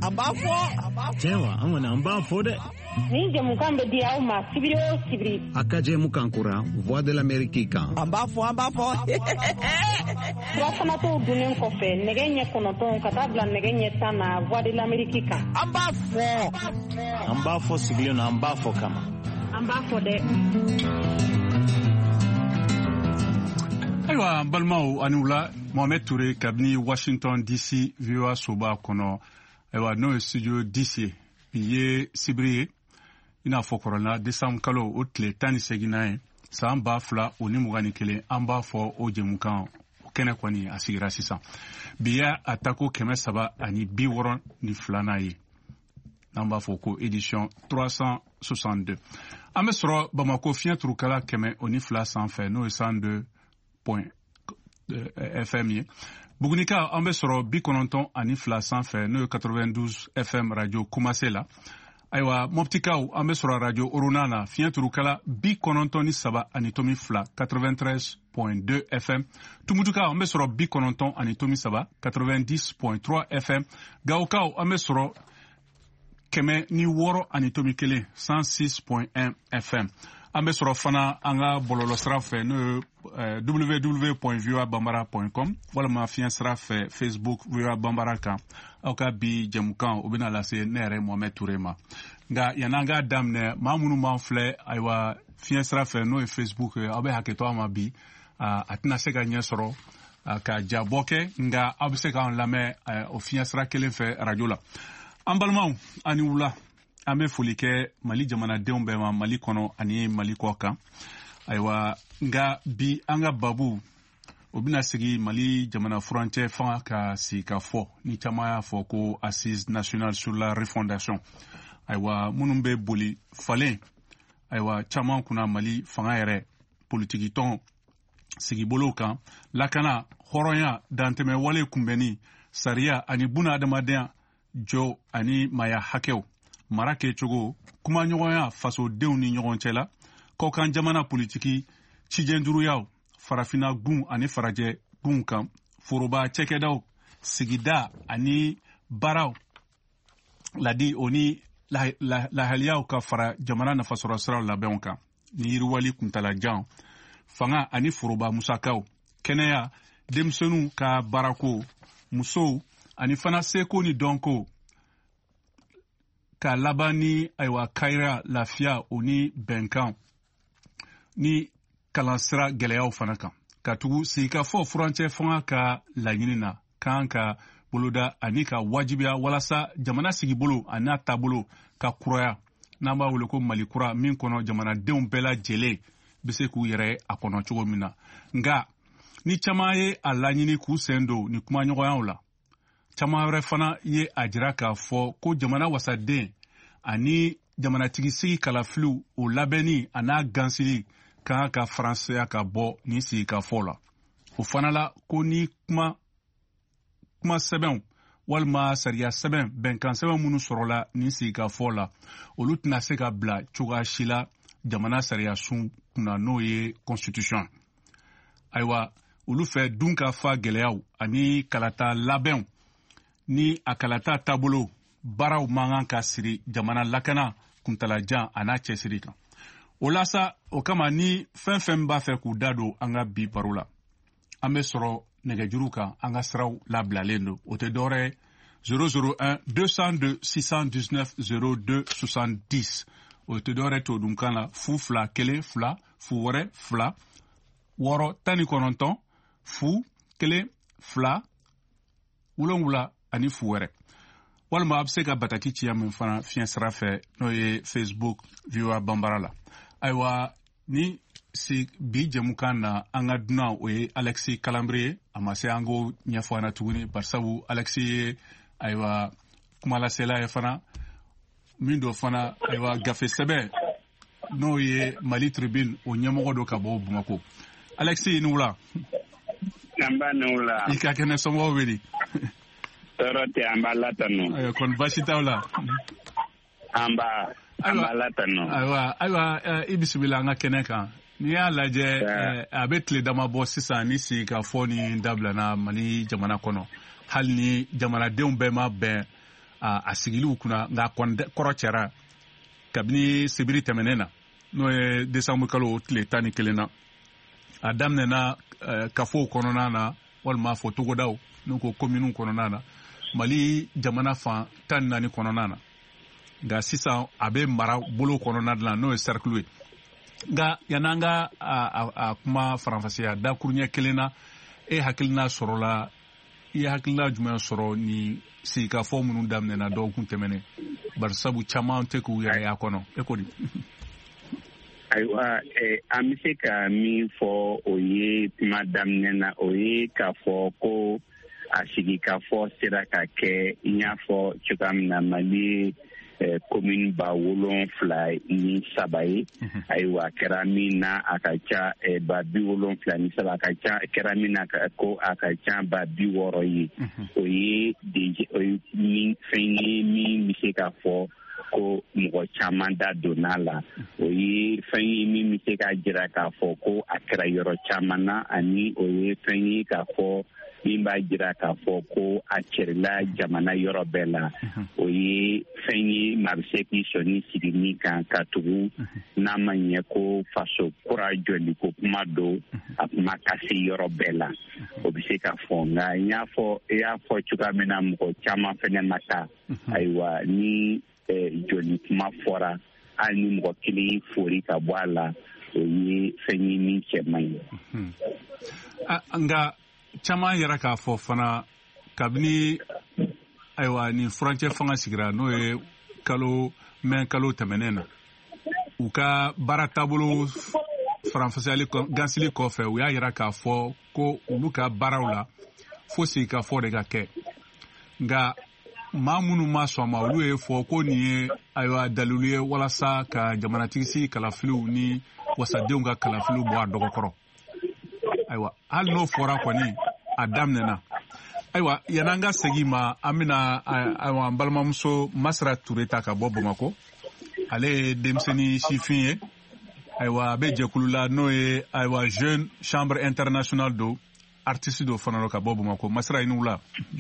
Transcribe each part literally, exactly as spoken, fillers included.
Ambafo. Chewa, amwana ambafo de. Ni jamukan be dia ma sibiri o sibiri. Akaje mukankura, Voix de l'Amérique kan. Ambafo, ambafo. Wasana to dunen ko fe, negenye konoton katabla negenye sana Voix de l'Amérique kan. Ambafo. Ambafo sibiri na ambafo kama. Ambafo de. Aywa balmao anula Mohamed Touré kabini Washington D C V O A soba kono aywa no studio D C biye sibiri ina fokorona décembre kalo otle tani seginae samba fla oni mugani kele amba fo ojemukan kene kwani asigira sisan biya atako keme saba ani bi woron ni flana yi namba fo ko édition trois cent soixante-deux amesro Bamako fien trukala keme oni fla sans fait no cent deux point F M ye Bugunika ambe soro bi kononton ani fla sans fait no quatre-vingt-douze F M radio Kumase la aywa moptikao ambe soro radio Orunana fien turukala bi kononton ni saba ani tomi fla quatre-vingt-treize point deux F M Tumutuka ambe soro bi kononton ani tomi saba quatre-vingt-dix point trois F M Gaokao ambe soro keme ni woro ani tomi kele cent six point un F M ambe soro fana anga bololo sra fe no Uh, w w w point voa bambara point com wala ma fian sra fe Facebook voa bambara kan auka bi jamukan obina la se nere Mohamed Touré ma nga yananga damne mamunu manfle aywa fian sra fe no e Facebook uh, abe haketo ama bi uh, atina se ganye soro uh, ka jaboke nga abse ka on lame uh, o fian sra kelen fe radio la ambalmaw ani wula ame folike Mali jamana deumbe ma Mali kono ani Mali koka aywa nga bi anga babu obina sigi Mali jamana frontière fa ka si ka fo ni chama fo ko assise nationale sur la refondation aywa munumbe boli falen aywa chama kuna Mali fanga yere politique ton sigi bolo kan lakana horonya danteme wale kumbeni saria ani buna adamaden jo ani maya hakeo marake chogo kuma nyogonya faso dew ni nyogon chela ko kan jamana politiki cijenduru yaw farafina gun ani faraje gun kan foroba chekedaw sigida ani baraw ladi oni la la, la haliyaw ka fara jamana na fasora sra la benka ni yirwali kuntala jan fanga ani foroba musakaw keneya demsenu ka barako muso ani fana seko ni donko ka labani aywa kaira lafia oni benkan ni kalansira gɛlɛyaw fana kan ka tugu sigi ka fɔ furancɛ fanga ka laɲini na kan ka boloda ani ka wajibiya walasa jamana sigi bolo ani a taabolo ka kuraya n'an b'a wele ko Mali kura min kɔnɔ jamanadenw bɛɛ lajɛlen bɛ se k'u yɛrɛ a kɔnɔ cogo min na nka ni caman ye a laɲini k'u sen don ni kumaɲɔgɔnyaw la caman wɛrɛ fana ye a jira k'a fɔ ko jamana wasaden ani jamanatigi sigi kalafiliw o labɛnni a n'a gansili kan ka faransaya ka bɔ ni sigi ka fɔ la o fana la ko ni kuma kuma sɛbɛnw walima sariya sɛbɛn bɛnkan sɛbɛn minnu sɔrɔla ni sigi ka fɔ la olu tɛna se ka bila cogoya si la jamana sariya sun kunna n'o ye constitution ayiwa olu fɛ dun ka fa gɛlɛyaw ani kalata labɛnw ni a kalata taabolo baaraw man kan ka siri jamana lakana kuntalajan a n'a cɛsiri kan o la sa o kama ni fɛn fɛn b'a fɛ k'u da don an ka bi baro la an bɛ sɔrɔ nɛgɛjuru kan an ka siraw labilalen don o tɛ dɔwɛrɛ zéro zéro un deux cent deux six cent dix-neuf zéro deux soixante-dix o tɛ dɔwɛrɛ to dun kan la fu fila kelen fila fu wɛrɛ fila wɔɔrɔ tan ni kɔnɔntɔn fu kelen fila wolonwula ani fu wɛrɛ walima a bɛ se ka bataki ciya min fana fiɲɛ sira fɛ n'o ye Facebook V O A Bambara la ayiwa ni si bi jɛmukan na an ka dunan o ye Alexis Kalanbiri ye a ma se an k'o ɲɛfɔ an na tuguni barisabu Alexis ye ayiwa kumalasela ye fana min do fana ayiwa gafe sɛbɛn n'o ye Mali Tribune o ɲɛmɔgɔ dɔ ka bɔ Bamako Alexis ni wula an b'a ni wula i ka kɛnɛ sɔmɔgɔw bɛ di tɔɔrɔ tɛ an b'a latanu ayiwa kɔni baasi t'aw la an b'a an b'a latanu ayiwa ayiwa i bisimila an ka kɛnɛ kan n'i y'a lajɛ a bɛ tile dama bɔ sisan ni sigi ka fɔ ni dabilana Mali jamana kɔnɔ hali ni jamanadenw bɛɛ ma bɛn a sigiliw kunna nka kɔrɔ cɛra kabini sibiri tɛmɛnen na n'o ye desanburu kalo tile tan ni kelen na a daminɛna kafow kɔnɔna na walima fɔ togodaw n'o ko kominiw kɔnɔna na Mali jamana fan tan ni naani kɔnɔna na nka sisan a bɛ mara bolo kɔnɔna la n'o ye cercle ye nka yan'an ka a kuma faranfasiya dakuruɲɛ kelen na e hakilina sɔrɔla i ye hakilina jumɛn sɔrɔ ni sigikafɔ minnu daminɛna dɔgɔkun tɛmɛnen bari sabu caman tɛ k'u yɛrɛ y'a kɔnɔ e ko di. Ayiwa an bɛ se ka min fɔ o ye kuma daminɛ na o ye k'a fɔ ko a sigikafɔ sera ka kɛ i y'a fɔ cogoya min na Mali commune ba wolonfila ni saba ye ayiwa kɛra min na a ka ca ba bi wolonfila ni saba a ka ca kɛra min na ko a ka ca ba bi wɔɔrɔ ye o ye min fɛn ye min bɛ se ka fɔ ko mɔgɔ caman da donna la o ye fɛn ye min bɛ se ka jira k'a fɔ ko a kɛra yɔrɔ caman na ani o ye fɛn ye k'a fɔ min b'a jira k'a fɔ ko a cɛrila jamana yɔrɔ bɛɛ la o ye fɛn ye maa bɛ se k'i sɔnni sigi min kan ka tugu n'a ma ɲɛ ko faso kura jɔli ko kuma don a kuma ka se yɔrɔ bɛɛ la o bɛ se ka fɔ nka n y'a fɔ i y'a fɔ cogoya min na mɔgɔ caman fɛnɛ ma taa ayiwa ni jɔli kuma fɔra hali ni mɔgɔ kelen fori ka bɔ a la o ye fɛn ye min cɛ man ye. Nka caman yɛrɛ k'a fɔ fana kabini ayiwa ni furancɛ fanga sigira n'o ye kalo mɛn kalo tɛmɛnen na u ka baara taabolo faranfasiyali gansili kɔfɛ u y'a yira k'a fɔ ko olu ka baaraw la fo sigikafɔ de ka kɛ nka maa minnu ma sɔn ma olu ye fɔ ko nin ye ayiwa dalilu ye walasa ka jamanatigi sigi kalafiliw ni wasadenw ka kalafiliw bɔ a dɔgɔkɔrɔ ayiwa hali n'o fɔra kɔni a daminɛna ayiwa yan'an ka segin ma an bɛna ayiwa an balimamuso Masara Ture ta ka bɔ Bamakɔ ale ye denmisɛnnin sifin ye ayiwa a bɛ jɛkulu la n'o ye ayiwa Jeune Chambre Internationale do artiste do fana ka bɔ Bamakɔ Masara i ni wula.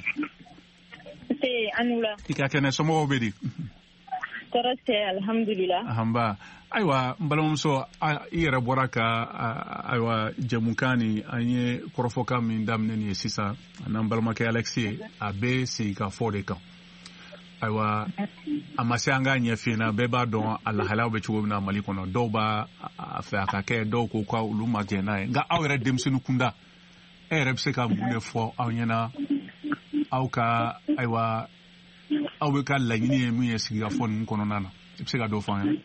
Se anula. I ka kɛnɛ somɔgɔw bɛ di. Tɔɔrɔ tɛ alhamdulillah. Ahanba ayiwa n balimamuso i yɛrɛ bɔra ka ayiwa jɛmukan ni an ye kɔrɔfɔkan min daminɛ nin ye sisan n'an balimakɛ Alex ye a bɛ sigikafɔ de kan ayiwa a ma se an k'a ɲɛf'i ɲɛna bɛɛ b'a dɔn a lahalaw bɛ cogo min na Mali kɔnɔ dɔw b'a fɛ a ka kɛ dɔw ko ka olu ma jɛn n'a ye nka aw yɛrɛ denmisɛnnin kunda e yɛrɛ bɛ se ka mun de fɔ aw ɲɛna aw ka ayiwa aw bɛ ka laɲini ye min ye sigikafɔ ninnu kɔnɔna na i bɛ se ka dɔ fɔ an ye.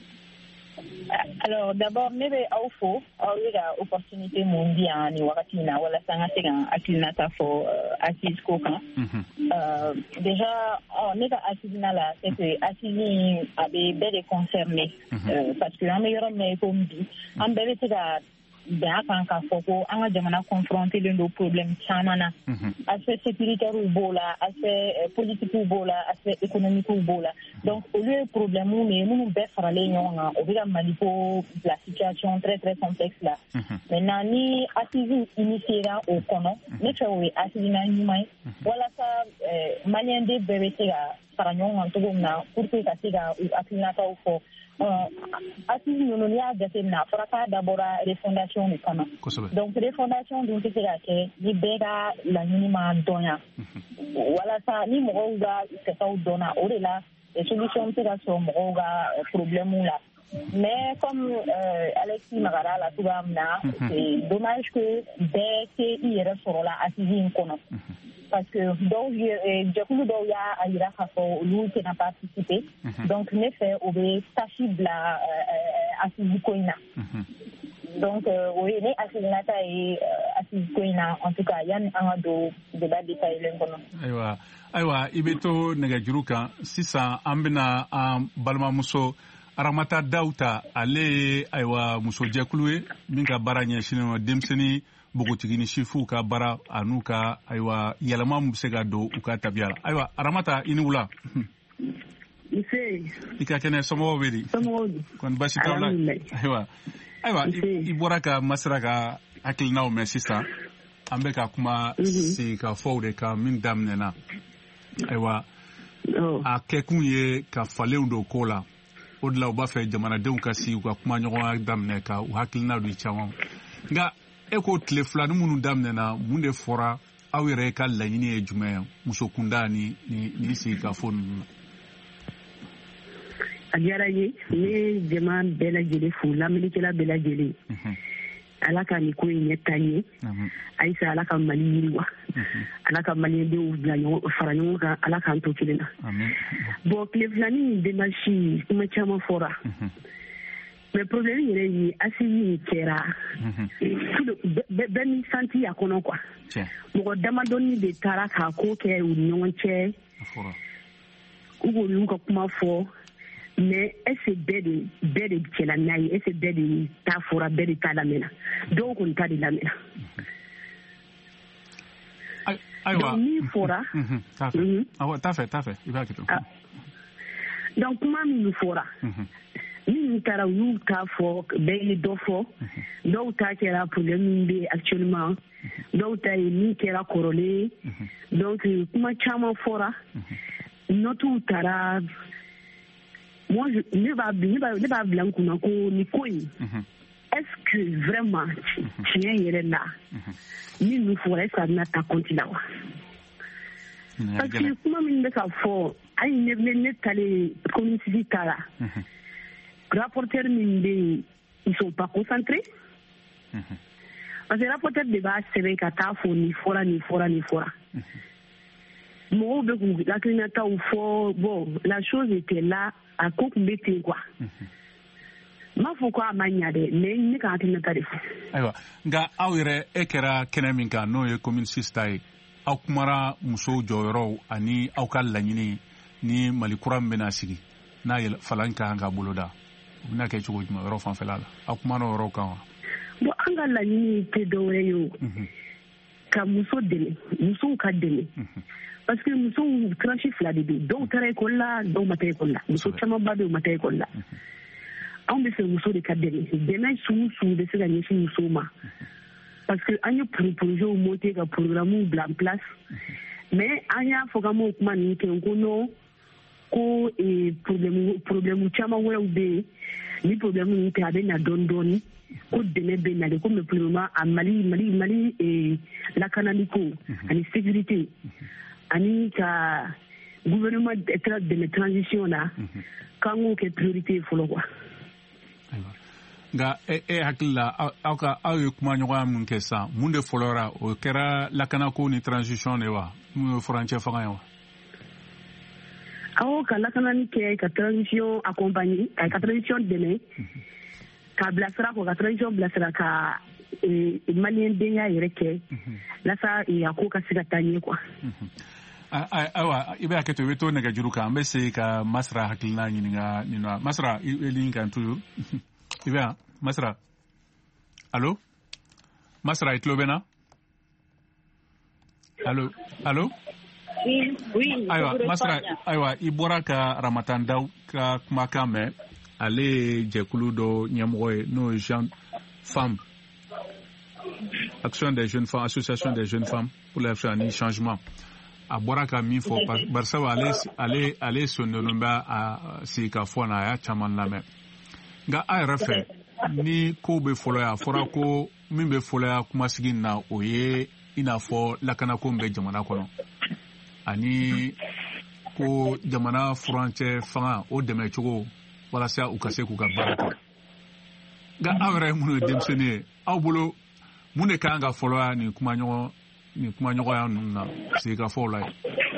Alors d'abord ne bɛ aw fo aw bɛ ka opportunité mun di yan nin wagati in na walasa an ka se ka hakilinata fɔ assise ko kan. Déjà ne ka hakilina la c'est que assise a bɛ bɛɛ de concerné parce que an bɛ yɔrɔ min na i ko bi an bɛɛ bɛ se ka bɛn a kan k'a fɔ ko an ka jamana confronté len don problème caman na aspect sécuritaire b'o la aspect politique b'o la aspect économique b'o la donc olu ye problème de ye minnu bɛɛ faralen ɲɔgɔn kan o bɛ ka Mali ko bila situation très très complexe la maintenant ni assise initiera o kɔnɔ ne fɛ o ye hakilina ɲuman ye walasa maliyɛnden bɛɛ bɛ se ka fara ɲɔgɔn kan cogo min na pour que ka se ka u hakilinataw fɔ assise ninnu n'i y'a jateminɛ a fɔra k'a dabɔra refondation de kama donc refondation dun tɛ se ka kɛ ni bɛɛ ka laɲini ma dɔnya walasa ni mɔgɔw ka kɛtaw dɔnna o de la solution bɛ se ka sɔrɔ mɔgɔw ka problème la mais comme Alexis magara la cogoya min na c'est dommage que bɛɛ tɛ i yɛrɛ sɔrɔla assise in kɔnɔ parce que dɔw jɛkulu dɔw y'a yira k'a fɔ olu tɛna participer donc ne fɛ o bɛ tâche bila assise ko in na donc o ye ne hakilinata ye assise ko in na en tout cas yanni an ka don débat détaillé kɔnɔ. ayiwa ayiwa i bɛ to nɛgɛjuru kan sisan an bɛna an balimamuso Aramata Dawuta ale ye ayiwa musojɛkulu ye min ka baara ɲɛsinnen denmisɛnnin bogotigi ni sifuw ka baara an'u ka ayiwa yɛlɛma min bɛ se ka don u ka tabiya la ayiwa Aramata i ni wula. i ka kɛnɛ somɔgɔw bɛ di kɔni basi t'aw la ayiwa ayiwa i bɔra ka Masara ka hakilinaw mɛn sisan an bɛ ka kuma sigikafɔw de kan min daminɛna ayiwa a kɛ kun ye ka falenw don ko la o de la u b'a fɛ jamanadenw ka si u ka kuma ɲɔgɔnya daminɛ ka u hakilina don caman nka e ko tile fila ni minnu daminɛna mun de fɔra aw yɛrɛ ka laɲini ye jumɛn ye muso kunda ni ni sigi ka fɔ ninnu a diyara n ye n ye jama bɛɛ lajɛlen fo lamɛnnikɛla bɛɛ lajɛlen ala ka nin ko in ɲɛ taa ɲɛ ayisa ala ka mali yiriwa ala ka malidenw bila fara ɲɔgɔn kan ala k'an to kelen na bon tile filanin démarche kuma caman fɔra mais problème yɛrɛ ye asi min kɛra bɛɛ ni santi a kɔnɔ quoi mɔgɔ damadɔni de taara k'a ko kɛ u ni ɲɔgɔn cɛ u b'olu ka kuma fɔ mais est-ce bɛɛ de bɛɛ de cɛla n'a ye est-ce bɛɛ de ta fɔra bɛɛ de ta lamɛnna dɔw kɔni ta de lamɛnna ayiwa min fɔra awɔ t'a fɛ t'a fɛ i b'a kɛ ten donc kuma min fɔra minnu taara u y'u ta fɔ bɛɛ ye dɔ fɔ dɔw ta kɛra problème min bɛ actuellement dɔw ta ye min kɛra kɔrɔlen donc kuma caman fɔra notiw taara moi je ne b'a ne b'a ne b'a bila n kunna ko ni ko in est-ce que vraiment tiɲɛ yɛrɛ la minnu fɔra est-ce que a bɛna ta compte la wa parce que kuma min bɛ ka fɔ hali ne ne ne taalen communauté ta la rapporteur min bɛ yen ils sont pas concentrés parce que rapporteur de b'a sɛbɛn ka taa fɔ nin fɔra nin fɔra nin fɔra mɔgɔw bɛ k'u hakilinataw fɔ bon la chose était là a ko tun bɛ ten quoi n m'a fɔ ko a ma ɲa dɛ mais ne ka hakilinata de fɔ. ayiwa nka aw yɛrɛ e kɛra kɛnɛ min kan n'o ye commune six ta ye aw kumara musow jɔyɔrɔw ani aw ka laɲini ni mali kura min bɛna sigi n'a yɛlɛ falan ka kan ka boloda u bɛna kɛ cogo jumɛn yɔrɔ fanfɛla la aw kumana o yɔrɔw kan wa. bon an ka laɲini tɛ dɔwɛrɛ ye o ka muso dɛmɛ musow ka dɛmɛ parce que musow tranche fila de bɛ dɔw taara ekɔli la dɔw ma taa ekɔli la muso camanba bɛ yen u ma taa ekɔli la anw bɛ fɛ muso de ka dɛmɛ dɛmɛ sugu sugu bɛ se ka ɲɛsin musow ma parce que an ye projet monter ka programme bila en place mais an y'a fɔ k'an m'o kuma ninnu kɛ ko non ko problème problème caman wɛrɛw bɛ yen ni problème ninnu tɛ a bɛ na dɔɔni dɔɔni ko dɛmɛ bɛ nalen ko mais pour le moment a mali mali mali lakanali ko ani sécurité ani ka gouvernement dɛmɛ transition na k'an k'o kɛ priorité fɔlɔ quoi. nka e e hakili la aw ka aw ye kuma ɲɔgɔnya min kɛ sisan mun de fɔlɔra o kɛra lakanako ni transition de wa mun ye furancɛ fanga ye wa. aw ka lakanani kɛ ka transition accompagner ka transition dɛmɛ ka bilasira ko ka transition bilasira ka maliyɛndenya yɛrɛ kɛ lasa a ko ka se ka taa ɲɛ quoi. ayiwa i bɛ hakɛ to i bɛ to nɛgɛjuru kan an bɛ se ka masira hakilina ɲininka nin na masira i bɛ nin kan toujours i bɛ yan masira allo masira i tulo bɛ na allo allo. ayiwa masira ayiwa i bɔra ka ramatan daw ka kumakan mɛn ale ye jɛkulu dɔ ɲɛmɔgɔ ye n'o ye jean femme action des jeunes femmes association des jeunes femmes pour la ni changement a bɔra ka min fɔ barisa ale ale ale sondonnen bɛ a sigi ka fɔ na a y'a caman lamɛn nka a yɛrɛ fɛ ni ko bɛ fɔlɔ yan a fɔra ko min bɛ fɔlɔ yan kumasigi na o ye i n'a fɔ lakanako min bɛ jamana kɔnɔ ani ko jamana furancɛ fanga o dɛmɛ cogo walasa u ka se k'u ka baara kɛ nka aw yɛrɛ ye minnu ye denmisɛnnin ye aw bolo mun de kan ka fɔlɔ yan nin kuma ɲɔgɔn ni kuma ɲɔgɔnya ninnu na sigikafɔw la ye.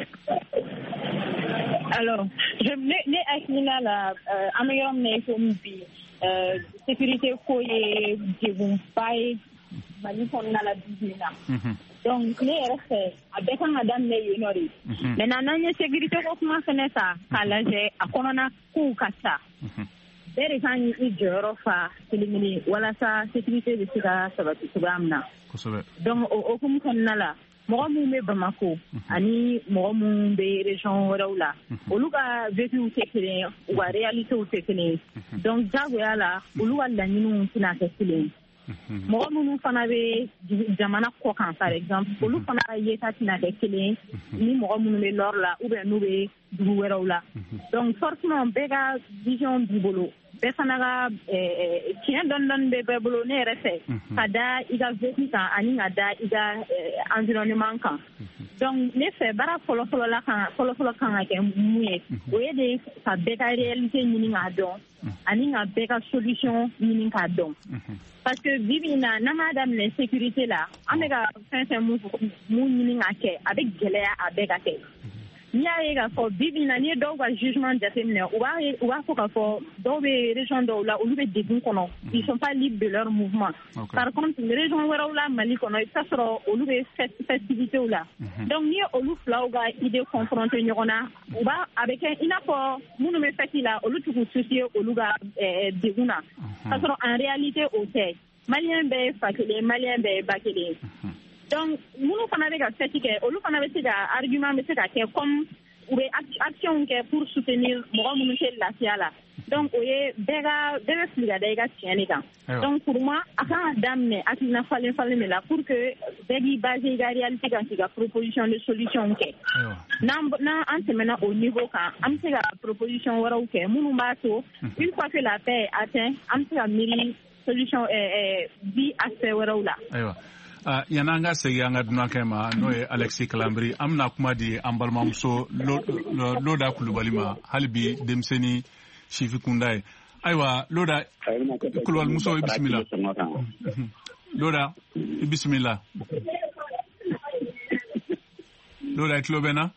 alors je ne ne hakilina la an bɛ yɔrɔ min na i komi bi sécurité ko ye degunba ye mali kɔnɔna la bi bi in na donc ne yɛrɛ fɛ a bɛɛ kan ka daminɛ yen nɔ de maintenant n'an ye sécurité ko kuma fɛnɛ ta k'a lajɛ a kɔnɔna kow ka ca bɛɛ de kan i jɔyɔrɔ fa kelen kelen walasa sécurité bɛ se ka sabati cogoya min na. donc o hukumu kɔnɔna la mɔgɔ minnu bɛ Bamako ani mɔgɔ minnu bɛ région wɛrɛw la olu ka vécuw tɛ kelen ye u ka réalitéw tɛ kelen ye donc jagoya la olu ka laɲiniw tɛna kɛ kelen ye mɔgɔ minnu fana bɛ jamana kɔ kan par exemple olu fana ka yeta tɛna kɛ kelen ni mɔgɔ minnu bɛ nord la ou bien n'u bɛ dugu wɛrɛw la donc forcément bɛɛ ka vision b'u bolo bɛɛ fana ka tiɲɛ dɔɔni dɔɔni bɛ bɛɛ bolo ne yɛrɛ fɛ ka da i ka vécu kan ani ka da i ka environnement kan donc ne fɛ baara fɔlɔfɔlɔ la kan fɔlɔfɔlɔ kan ka kɛ mun ye o ye de ka bɛɛ ka réalité ɲini k'a dɔn ani ka bɛɛ ka solution ɲini k'a dɔn parce que bi bi in na n'an m'a daminɛ sécurité la an bɛ ka fɛn fɛn mun mun ɲini k'a kɛ a bɛ gɛlɛya a bɛɛ ka kɛ n'i y'a ye k'a fɔ bi bi in na n'i ye dɔw ka jugement jateminɛ u b'a u b'a fɔ k'a fɔ dɔw bɛ région dɔw la olu bɛ degun kɔnɔ ils sont pas libres de leur mouvement par contre région wɛrɛw la Mali kɔnɔ i bɛ taa sɔrɔ olu bɛ festivitéw la donc n'i ye olu filaw ka idée confronter ɲɔgɔn na u b'a a bɛ kɛ i n'a fɔ minnu bɛ fête la olu t'u soucier olu ka degun na k'a sɔrɔ en réalité o tɛ maliyɛn bɛɛ ye fa kelen maliyɛn bɛɛ ye ba kelen donc minnu fana bɛ ka fête kɛ olu fana bɛ se ka argument bɛ se ka kɛ comme u bɛ action kɛ pour soutenir mɔgɔ minnu tɛ lafiya la donc o ye bɛɛ ka bɛɛ bɛ fili ka da i ka tiɲɛ de kan donc pour moi a kan ka daminɛ hakilina falen falen de la pour que bɛɛ k'i baser i ka réalité kan k'i ka proposition de solution kɛ n'an n'an an tɛmɛna o niveau kan an bɛ se ka proposition wɛrɛw kɛ minnu b'a to une fois que la paix est atteinte an bɛ se ka miiri solution bi aspect wɛrɛw la. Uh, yana an ka segi an ka dunankɛ ma n'o ye Alexis Kalambiri an bɛna kuma di an balimamuso Loda Kulubali ma hali bi denmisɛnnin sifi kunda ye ayiwa Loda Kulubalimuso i bisimila Loda i bisimila Loda i tulo bɛ n na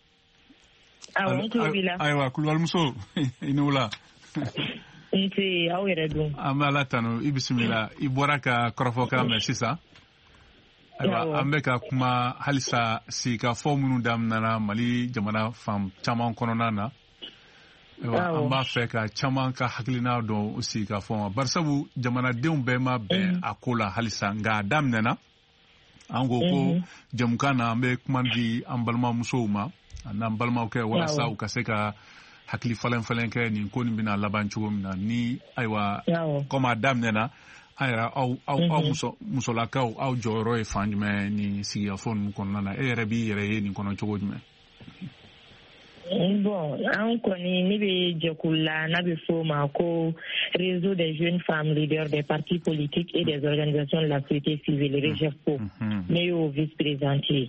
ayiwa Kulubalimuso i ni wula nti aw yɛrɛ dun an bɛ Ala tanu i bisimila i bɔra ka kɔrɔfɔkan mɛn sisan ayiwa an bɛ ka kuma halisa sigikafɔ minnu daminɛna Mali jamana fan caman kɔnɔna na an b'a fɛ ka caman ka hakilina dɔn o sigikafɔ ma barisabu jamanadenw bɛɛ ma bɛn a ko la halisa nka a daminɛna an ko ko jamukan na an bɛ kuma di an balimamusow ma n'an balimakɛ walasa u ka se ka hakili falen falen kɛ nin ko nin bɛna laban cogo min na ni ayiwa komi a daminɛna an yɛrɛ aw aw aw muso musolakaw aw jɔyɔrɔ ye fan jumɛn ni sigikafɔ ninnu kɔnɔna na e yɛrɛ b'i yɛrɛ ye nin kɔnɔ cogo jumɛn. Bon, an kɔni ne bɛ jɛkulu la n'a bɛ f'o ma ko réseau des jeunes femmes leaders des partis politiques et des organisations de la société civile REGEFCO ne y'o vice-présidente ye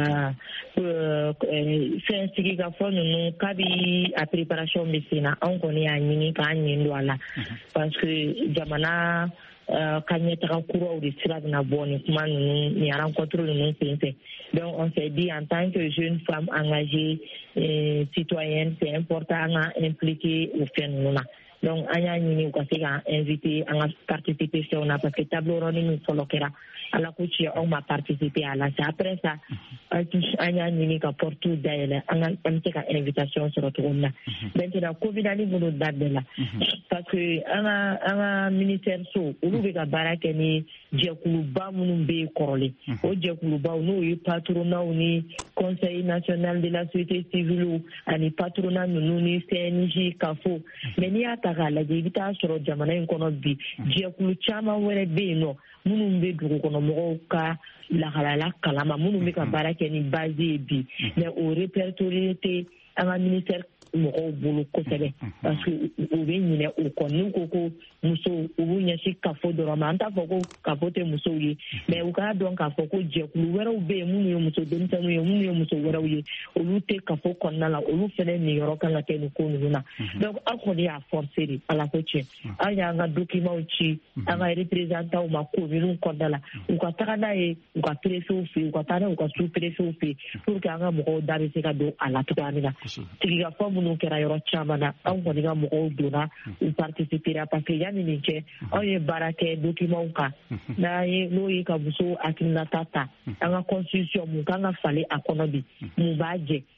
fɛn sigikafɔ ninnu kabi a préparation bɛ sen na an kɔni y'a ɲini k'an ɲɛ don a la parce que jamana ka ɲɛtaga kuraw de sira bɛna bɔ nin kuma ninnu nin rencontre ninnu senfɛ donc on s'est dit en tant que jeune femme engagée citoyenne c'est important an ka impliquer o fɛn ninnu na donc an y'a ɲini u ka se k'an inviter an ka participer fɛnw na parce que table ronde min fɔlɔ kɛra ala ko tiɲɛ anw ma participer à la c'est après ça an y'a ɲini ka porte dayɛlɛ an ka an bɛ se ka invitation sɔrɔ cogo min na maintenant covid ani bolo da bɛɛ la parce que an ka an ka ministère so olu bɛ ka baara kɛ ni jɛkuluba minnu bɛ yen kɔrɔlen o jɛkulubaw n'o ye patronat ni conseil national de la société civile ani patronat ninnu ni C N J kafo mais n'i y'a ta k'a lajɛ i bɛ taa sɔrɔ jamana in kɔnɔ bi jɛkulu caman wɛrɛ bɛ yen nɔ minnu bɛ dugukɔnɔmɔgɔw ka lahalaya kalama minnu bɛ ka baara kɛ ni base ye bi mais o répertorié tɛ an ka ministère mɔgɔw bolo kosɛbɛ parce que u bɛ ɲinɛ o kɔ n'u ko ko musow u b'u ɲɛsin kafo dɔrɔn ma an t'a fɔ ko kafo tɛ musow ye mais u k'a dɔn k'a fɔ ko jɛkulu wɛrɛw bɛ yen minnu ye muso denmisɛnninw ye minnu ye muso wɛrɛw ye olu tɛ kafo kɔnɔna la olu fana niyɔrɔ kan ka kɛ nin ko ninnu na donc an kɔni y'a forcer de ala ko tiɲɛ an y'an ka documents ci an ka représentants ma commune kɔnɔna la u ka taga n'a ye u ka préfets fɛ yen u ka taa n'a ye u ka sous préfets fɛ yen pour que an ka mɔgɔw da bɛ se ka don a la cogoya min na sigikafɔ minnu kɛra yɔrɔ caman na anw kɔni ka mɔgɔw donna u participera parce que yanni nin cɛ anw ye baara kɛ documents kan n'an ye n'o ye ka muso hakilinata ta an ka constitution mun kan ka falen a kɔnɔ bi mun b'a jɛ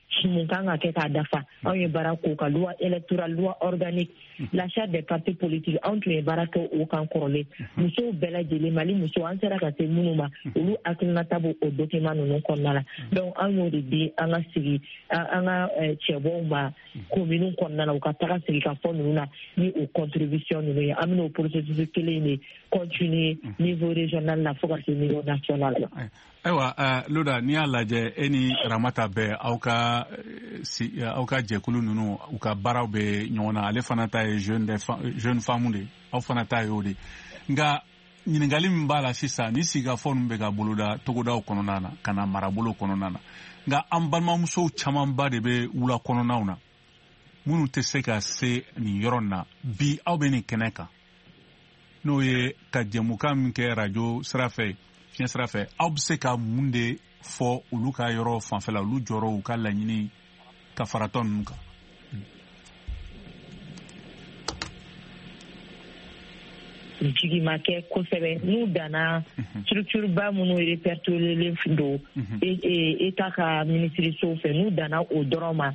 mun kan ka kɛ k'a dafa anw ye baara k'o ka loi électorale loi organique la charte des partis politiques anw tun ye baara kɛ o kan kɔrɔlen musow bɛɛ lajɛlen Mali muso an sera ka se minnu ma olu hakilinata b'o o document ninnu kɔnɔna la donc an y'o de di an ka sigi an ka cɛbɔw ma commune kɔnɔna la u ka taga sigi ka fɔ ninnu na ni o contribution ninnu ye an bɛna o processus kelen de continuer niveau régional la fo ka se niveau national la. Ayiwa Loda n'i y'a lajɛ e ni Ramata bɛɛ aw ka aw ka jɛkulu ninnu u ka baaraw bɛ ɲɔgɔn na ale fana ta ye jeune femme de aw fana ta ye o de nka ɲininkali min b'a la sisan ni sigikafɔ ninnu bɛ ka boloda togodaw kɔnɔna na ka na marabolo kɔnɔna na nka an balimamusow camanba de bɛ wula kɔnɔnaw na minnu tɛ se ka se nin yɔrɔ in na bi aw bɛ nin kɛnɛ kan n'o ye ka jɛmukan min kɛ radio sira fɛ fiɲɛ sira fɛ aw bɛ se ka mun de fɔ olu ka yɔrɔ fanfɛla olu jɔyɔrɔ u ka laɲini ka faratɔ ninnu kan. jigima kɛ kosɛbɛ n'u danna structure ba minnu répertorié don État ka ministériso fɛ n'u danna o dɔrɔn ma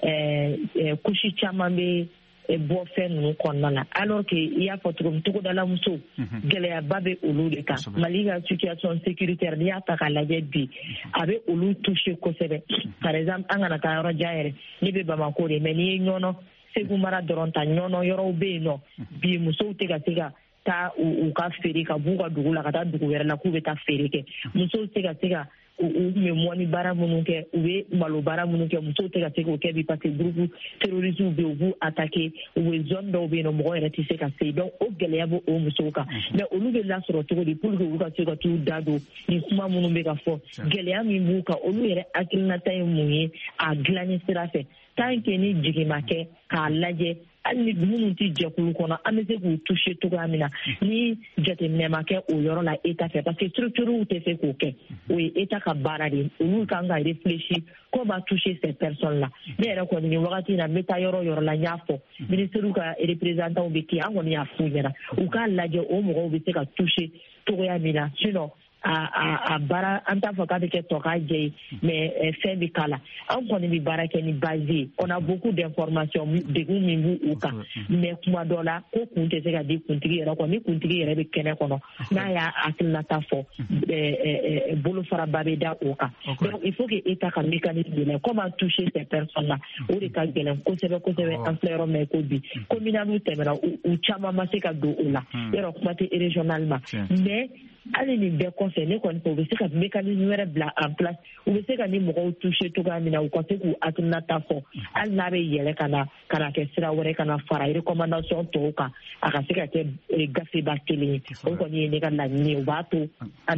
couche caman bɛ bɔ fɛn ninnu kɔnɔna na alors que i y'a fɔ cogo min togodala musow gɛlɛyaba bɛ olu de kan Mali ka situation sécuritaire n'i y'a ta k'a lajɛ bi a bɛ olu touché kosɛbɛ par exemple an kana taa yɔrɔ jan yɛrɛ ne bɛ Bamako de mais n'i ye ɲɔnɔ Segu mara dɔrɔn ta ɲɔnɔ yɔrɔw bɛ yen nɔ bi musow tɛ ka se ka taa u ka feere ka b'u ka dugu la ka taa dugu wɛrɛ la k'u bɛ taa feere kɛ musow tɛ ka se ka u bɛ mɔni baara minnu kɛ u bɛ malo baara minnu kɛ musow tɛ ka se k'o kɛ bi parce que groupe terroriste bɛ u b'u attaquer u bɛ zone dɔw bɛ yen nɔ mɔgɔ yɛrɛ tɛ se ka se donc o gɛlɛya bɛ o musow kan mais olu bɛ lasɔrɔ cogo di pour que u ka se ka t'u da don nin kuma minnu bɛ ka fɔ gɛlɛya min b'u kan olu yɛrɛ hakilinata ye mun ye a dilanni sira fɛ tant que ni jigima kɛ k'a lajɛ hali ni minnu tɛ jɛkulu kɔnɔ an bɛ se k'u toucher cogoya min na ni jateminɛ ma kɛ o yɔrɔ la État fɛ parce que structurew tɛ se k'o kɛ o ye État ka baara de olu kan ka réfléchir comment toucher ces personnes là ne yɛrɛ kɔni nin wagati in na n bɛ taa yɔrɔ yɔrɔ la n y'a fɔ ministres ka représentants bɛ kɛ an kɔni y'a f'u ɲɛna u k'a lajɛ o mɔgɔw bɛ se ka toucher cogoya min na sinon a a baara an t'a fɔ k'a bɛ kɛ tɔ k'a jɛ ye mais fɛn bɛ k'a la an kɔni bɛ baara kɛ ni base ye on a beaucoup d'informations degun min b'u kan mais kuma dɔ la ko kun tɛ se ka di kuntigi yɛrɛ kɔ ni kuntigi yɛrɛ bɛ kɛnɛ kɔnɔ n'a y'a hakilinata fɔ bolofaraba bɛ da o kan donc il faut que État ka mécanisme de la comment toucher ces personnes là o de ka gɛlɛn kosɛbɛ kosɛbɛ an filɛ yɔrɔ min ko bi communauté tɛmɛna u caman ma se ka don o la yɔrɔ kuma tɛ régional ma mais hali nin bɛɛ kɔfɛ ne kɔni fɛ u bɛ se ka mécanisme wɛrɛ bila en place u bɛ se ka ni mɔgɔw toucher cogoya min na u ka se k'u hakilinata fɔ hali n'a bɛ yɛlɛ ka na ka na kɛ sira wɛrɛ ka na fara recommandation tɔw kan a ka se ka kɛ gafeba kelen ye o kɔni ye ne ka laɲini ye u b'a to an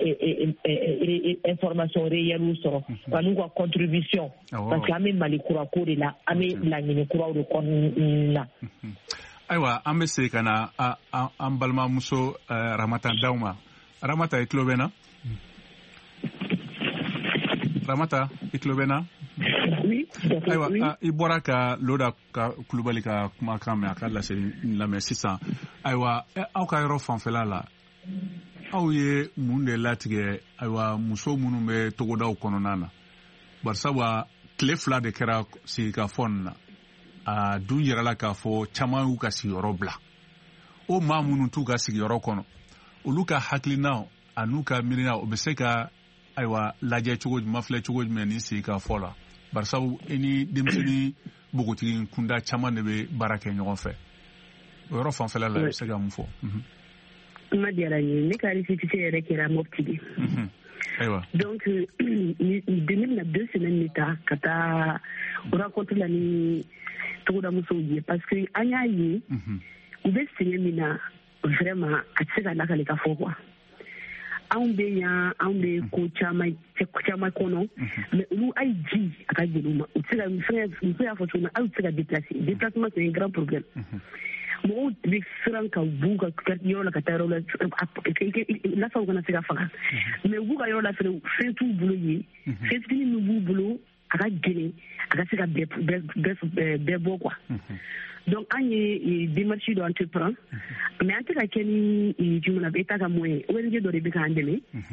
bɛ information réelle sɔrɔ wa n'u ka contribution parce que an bɛ Mali kura ko de la an bɛ laɲini kuraw de kɔnɔna na. Ayiwa an bɛ segin ka na an balimamuso Ramata daw ma Ramata i tulo bɛ na Ramata i tulo bɛ na ayiwa i bɔra ka Loda ka Kulubali ka kumakan mɛn a ka laseli lamɛn sisan ayiwa aw ka yɔrɔ fanfɛla la aw ye mun de latigɛ ayiwa muso minnu bɛ togodaw kɔnɔna na barisabu tile fila de kɛra sigikafɔ nin na a dun yɛrɛla k'a fɔ caman y'u ka sigiyɔrɔ bila o maa minnu t'u ka sigiyɔrɔ kɔnɔ olu ka hakilinaw a n'u ka miirina o bɛ se ka ayiwa lajɛ cogo jumɛn filɛ cogo jumɛn ni sigikafɔ la barisabu e ni denmisɛnnin npogotigi kunda caman de bɛ baara kɛ ɲɔgɔn fɛ o yɔrɔ fanfɛla la i bɛ se ka mun fɔ. kuma diyara n ye ne ka récépissé yɛrɛ kɛra Mopti de. Ayiwa. donc ni bɛna deux semaines de ta ka taa rencontre la ni togoda musow ye parce que an y'a ye u bɛ sɛgɛn min na vraiment a tɛ se ka lakale ka fɔ quoi anw bɛ yan anw bɛ ko caman caman kɔnɔ mais olu ayi ji a ka jeliw ma u tɛ se ka muso y'a fɔ cogo min aw tɛ se ka déplacer déplacement c'est un grand problème mɔgɔw bɛ siran ka b'u ka yɔrɔ la ka taa yɔrɔ la lafaw kana se ka faga mais u b'u ka yɔrɔ la fɛnɛ fɛn t'u bolo ye fɛn fitinin min b'u bolo a ka gɛlɛn a ka se ka bɛɛ bɔ quoi donc an ye démarche dɔ entreprendre mais an tɛ ka kɛ ni jumɛn na État ka moyen O N G dɔ de bɛ k'an dɛmɛ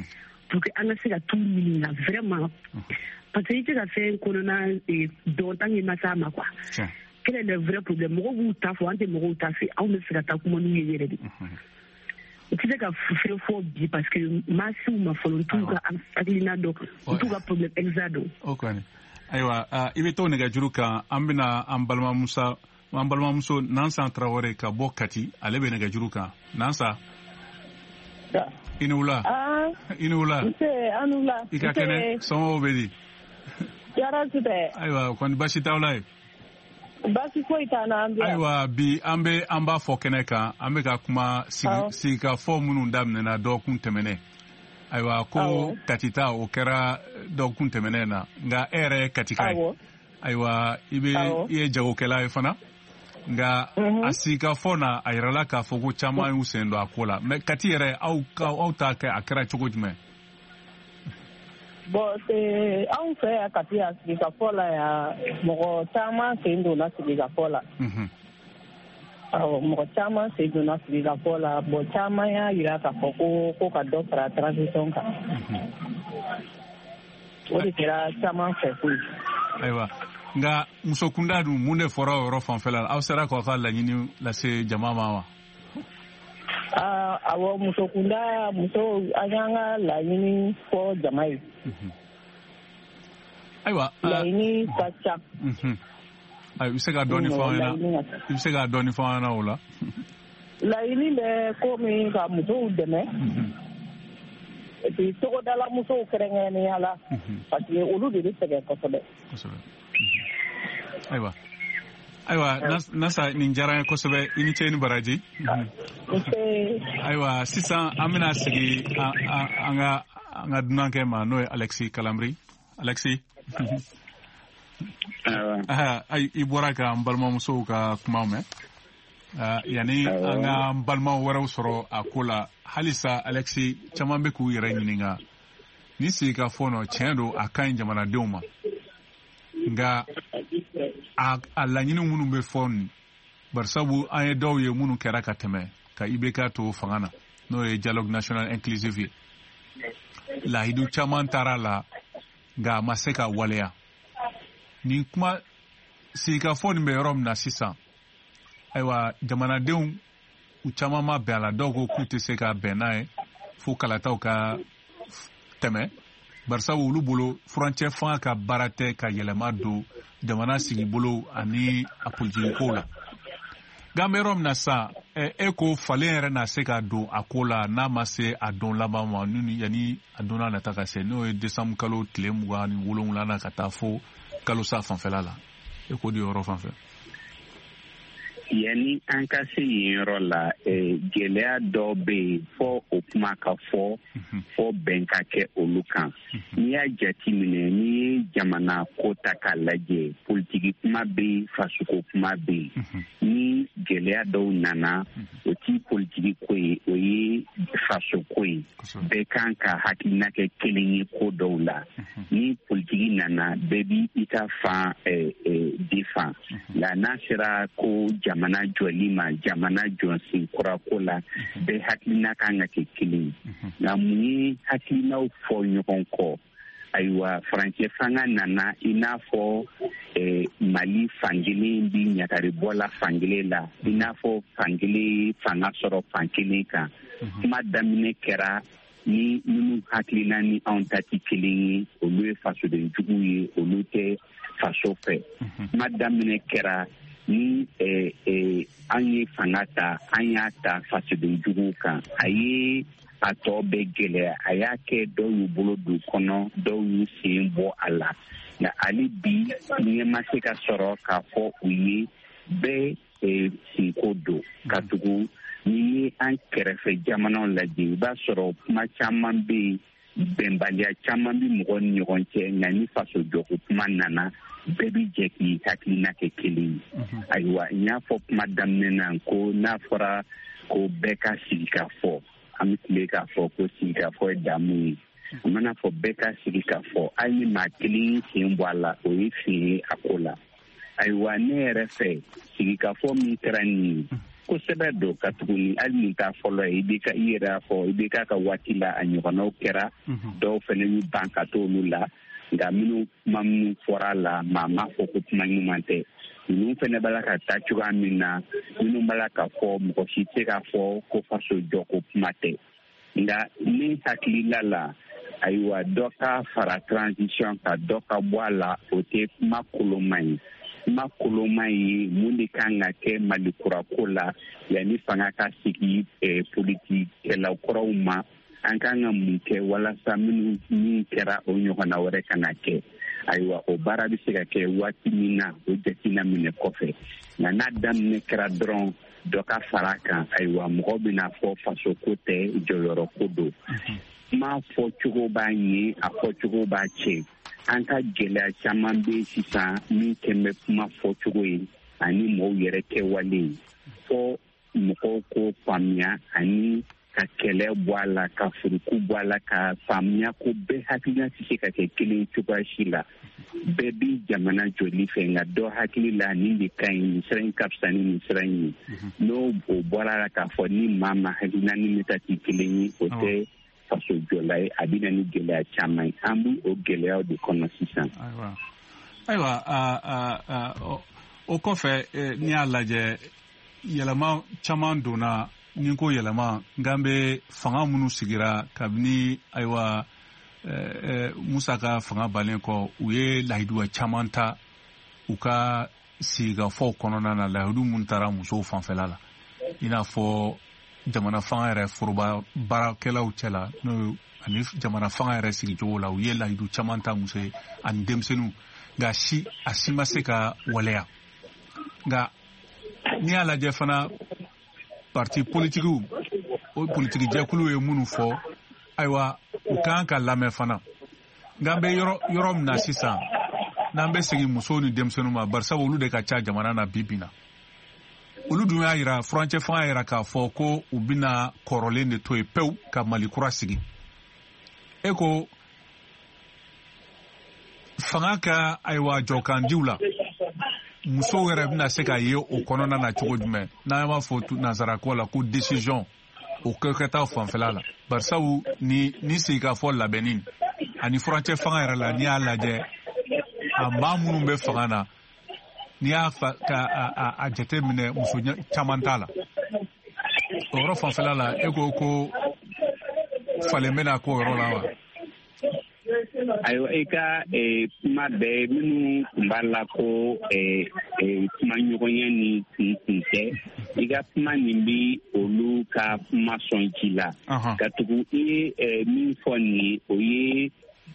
pour que an ka se ka t'u ɲininka vraiment parce que i tɛ ka fɛn kɔnɔna dɔn tant que i ma s'a ma quoi quel est le vrai problème mɔgɔw b'u ta fɔ an tɛ mɔgɔw ta fɛ anw bɛ se ka taa kuma n'u ye yɛrɛ de i tɛ se ka fɛn fɔ bi parce que maasiw ma fɔlɔ n t'u ka hakilina dɔn n t'u ka problème exact dɔn. o kɔni ayiwa i bɛ to nɛgɛjuru kan an bɛna an balimamuso an balimamuso Nansa Traoré ka bɔ Kati ale bɛ nɛgɛjuru kan Nansa. i ni wula i ni wula i ka kɛnɛ sɔngɔw bɛ di. Jarasi tɛ. ayiwa kɔni basi t'aw la ye. Basi foyi t'an na an bɛ yan. ayiwa bi an bɛ an b'a fɔ kɛnɛ kan an bɛ ka kuma sigi sigikafɔ minnu daminɛna dɔgɔkun tɛmɛnɛ ayiwa ko Kati ta o kɛra dɔgɔkun tɛmɛnɛ na nka e yɛrɛ ye Katika ye ayiwa i bɛ i ye jagokɛla ye fana nka a sigikafɔ na a yirala k'a fɔ ko caman y'u sen don a ko la mɛ Kati yɛrɛ aw aw ta kɛ a kɛra cogo jumɛn. Bon anw fɛ yan Kati a sigikafɔ la yan mɔgɔ caman sen donna sigikafɔ la. awɔ mɔgɔ caman sen donna sigikafɔ la bon caman y'a yira k'a fɔ ko ko ka dɔ fara transition kan. o de kɛra caman fɛ koyi. ayiwa nka muso kunda dun mun de fɔra o yɔrɔ fanfɛla la aw sera k'aw ka laɲini lase jama ma wa. aa awɔ muso kunda muso an y'an ka laɲini fɔ jama ye. ayiwa laɲini ka ca. ayi i bɛ se ka dɔɔni fɔ an ɲɛna i bɛ se ka dɔɔni fɔ an ɲɛna o la. laɲini bɛ ko min ka musow dɛmɛ. et puis togodala musow kɛrɛnkɛrɛnnenya la. parce que olu de bɛ sɛgɛn kosɛbɛ. kosɛbɛ. ayiwa ayiwa Nansa nin diyara n ye kosɛbɛ i ni ce ni baraji. ayiwa sisan an bɛna sigi an ka an ka dunankɛ ma n'o ye Alexis Kalamri Alexis. ayi i bɔra ka an balimamusow ka kumaw mɛn yanni an ka an balima wɛrɛw sɔrɔ a ko la halisa Alexis caman bɛ k'u yɛrɛ ɲininka ni sigikafɔ nɔ tiɲɛ don a ka ɲi jamanadenw ma nka a laɲini minnu bɛ fɔ nin barisabu an ye dɔw ye minnu kɛra ka tɛmɛ ka I B K to fanga na n'o ye dialogue national inclusive ye lahidu caman taara la nka a ma se ka waleya nin kuma sigikafɔ nin bɛ yɔrɔ min na sisan ayiwa jamanadenw u caman ma bɛn a la dɔw ko k'u tɛ se ka bɛn n'a ye fo kalataw ka tɛmɛ barisabu olu bolo furancɛ fanga ka baara tɛ ka yɛlɛma don jamana sigi bolo ani a politiki ko la nka an bɛ yɔrɔ min na sisan e ko falen yɛrɛ na se ka don a ko la n'a ma se a don laban ma yanni a donna nata ka se n'o ye desanbu kalo tile mugan ni wolonwula na ka taa fo kalo sa fanfɛla la e k'o di yɔrɔ fanfɛ. yanni an ka se yen yɔrɔ la gɛlɛya dɔ bɛ yen fɔ o kuma ka fɔ fɔ bɛn ka kɛ olu kan n'i y'a jateminɛ n'i ye jamana ko ta k'a lajɛ politiki kuma bɛ yen fasoko kuma bɛ yen ni gɛlɛya dɔw nana o ti politiki ko ye o ye fasoko ye bɛɛ kan ka hakilina kɛ kelen ye ko dɔw la ni politiki nana bɛɛ bi i ka fan defan la n'a sera ko jamana jɔli ma jamana jɔnsen kura ko la bɛɛ hakilina kan ka kɛ kelen nka mun ye hakilinaw fɔ ɲɔgɔn kɔ ayiwa farancɛ fanga nana i n'a fɔ mali fankelen bi ɲagari bɔla fankelen la i n'a fɔ fankelen fanga sɔrɔ fankelen kan kuma daminɛ kɛra ni minnu hakilina ni anw ta tɛ kelen ye olu ye fasoden jugu ye olu tɛ faso fɛ kuma daminɛ kɛra ni an ye fanga ta an y'a ta fasoden jugu kan a ye a tɔ bɛ gɛlɛya a y'a kɛ dɔw y'u bolo don kɔnɔ dɔw y'u sen bɔ a la nka hali bi ɲɛ ma se ka sɔrɔ k'a fɔ u ye bɛɛ sinko don ka tugu n'i ye an kɛrɛfɛ jamanaw lajɛ i b'a sɔrɔ kuma caman bɛ yen bɛnbaliya caman bɛ mɔgɔ ni ɲɔgɔn cɛ nka ni faso jɔko kuma nana bɛɛ bi jɛ k'i hakilina kɛ kelen ye ayiwa n y'a fɔ kuma daminɛ na ko n'a fɔra ko bɛɛ ka sigi ka fɔ an bɛ tile k'a fɔ ko sigi ka fɔ ye damu ye a mana fɔ bɛɛ ka sigi ka fɔ hali ni maa kelen sen bɔ a la o ye fin ye a ko la ayiwa ne yɛrɛ fɛ sigi ka fɔ min kɛra nin ye kosɛbɛ don ka tuguni hali nin ta fɔlɔ ye i bɛ ka i yɛrɛ fɔ i bɛ ka ka waati la a ɲɔgɔnnaw kɛra dɔw fana y'u ban ka t'olu la nka minnu kuma minnu fɔra a la maa ma fɔ ko kuma ɲuman tɛ ninnu fana b'a la ka taa cogoya min na minnu b'a la ka fɔ mɔgɔ si tɛ ka fɔ ko faso jɔ ko kuma tɛ nka ne hakilila la ayiwa dɔ ka fara transition ka dɔ ka bɔ a la o tɛ kuma koloma ye kuma koloma ye mun de kan ka kɛ Mali kurako la yanni fanga ka sigi politikɛlaw kɔrɔw ma an kan ka mun kɛ walasa minnu min kɛra o ɲɔgɔnna wɛrɛ kana kɛ ayiwa o baara bɛ se ka kɛ waati min na o jateminɛ minɛ kɔfɛ nka n'a daminɛ kɛra dɔrɔn dɔ ka fara kan ayiwa mɔgɔw bɛna fɔ faso ko tɛ jɔyɔrɔ ko don kuma fɔcogo b'a ɲɛ a fɔcogo b'a cɛ an ka gɛlɛya caman bɛ sisan min tɛmɛ kuma fɔcogo ye ani mɔgɔw yɛrɛ kɛwale fɔ mɔgɔw ko faamuya ani ka kɛlɛ bɔ a la ka furuku bɔ a la ka faamuya ko bɛɛ hakilina tɛ se ka kɛ kelen cogoya si la bɛɛ bi jamana joli fɛ nka dɔ hakili la nin de ka ɲi nin sira in ka fisa ni nin sira in ye n'o o bɔra la k'a fɔ ni maa ma hakilina ni meta tɛ kelen ye o tɛ faso jɔla ye a bɛna ni gɛlɛya caman ye an b'o o gɛlɛyaw de kɔnɔ sisan. ayiwa o kɔfɛ n'i y'a lajɛ yɛlɛma caman donna ni ko yɛlɛma nka bɛ fanga minnu sigira kabini ayiwa Musa ka fanga balen kɔ u ye lahiduwa caman ta u ka sigikafɔw kɔnɔna na lahidu minnu taara musow fanfɛla la i n'a fɔ jamana fanga yɛrɛ foroba baarakɛlaw cɛla n'o ani jamana fanga yɛrɛ sigicogo la u ye lahidu caman ta muso ye ani denmisɛnninw nka si a si ma se ka waleya nka n'i y'a lajɛ fana parti politikiw o politiki jɛkulu ye minnu fɔ ayiwa u kan ka lamɛn fana nka an bɛ yɔrɔ yɔrɔ min na sisan n'an bɛ segin musow ni denmisɛnninw ma barisa olu de ka ca jamana na bi bi na olu dun y'a jira furancɛ fanga yɛrɛ k'a fɔ ko u bɛna kɔrɔlen de to yen pewu ka Mali kura sigi e ko fanga ka ayiwa jɔkandiw la musow yɛrɛ bɛna se ka ye o kɔnɔna na cogo jumɛn n'an b'a fɔ nansarako la ko décision o kɛkɛtaw fanfɛla la barisaw ni ni sigikafɔ labɛnni ani furancɛ fanga yɛrɛ la n'i y'a lajɛ a maa minnu bɛ fanga na n'i y'a ka a jate minɛ muso caman t'a la o yɔrɔ fanfɛla la e ko ko falen bɛna k'o yɔrɔ la wa. ayiwa i ka kuma bɛɛ minnu tun b'a la ko kuma ɲɔgɔnya ni kun tɛ i ka kuma nin bi olu ka kuma sɔn ji la ka tugu i ye min fɔ nin o ye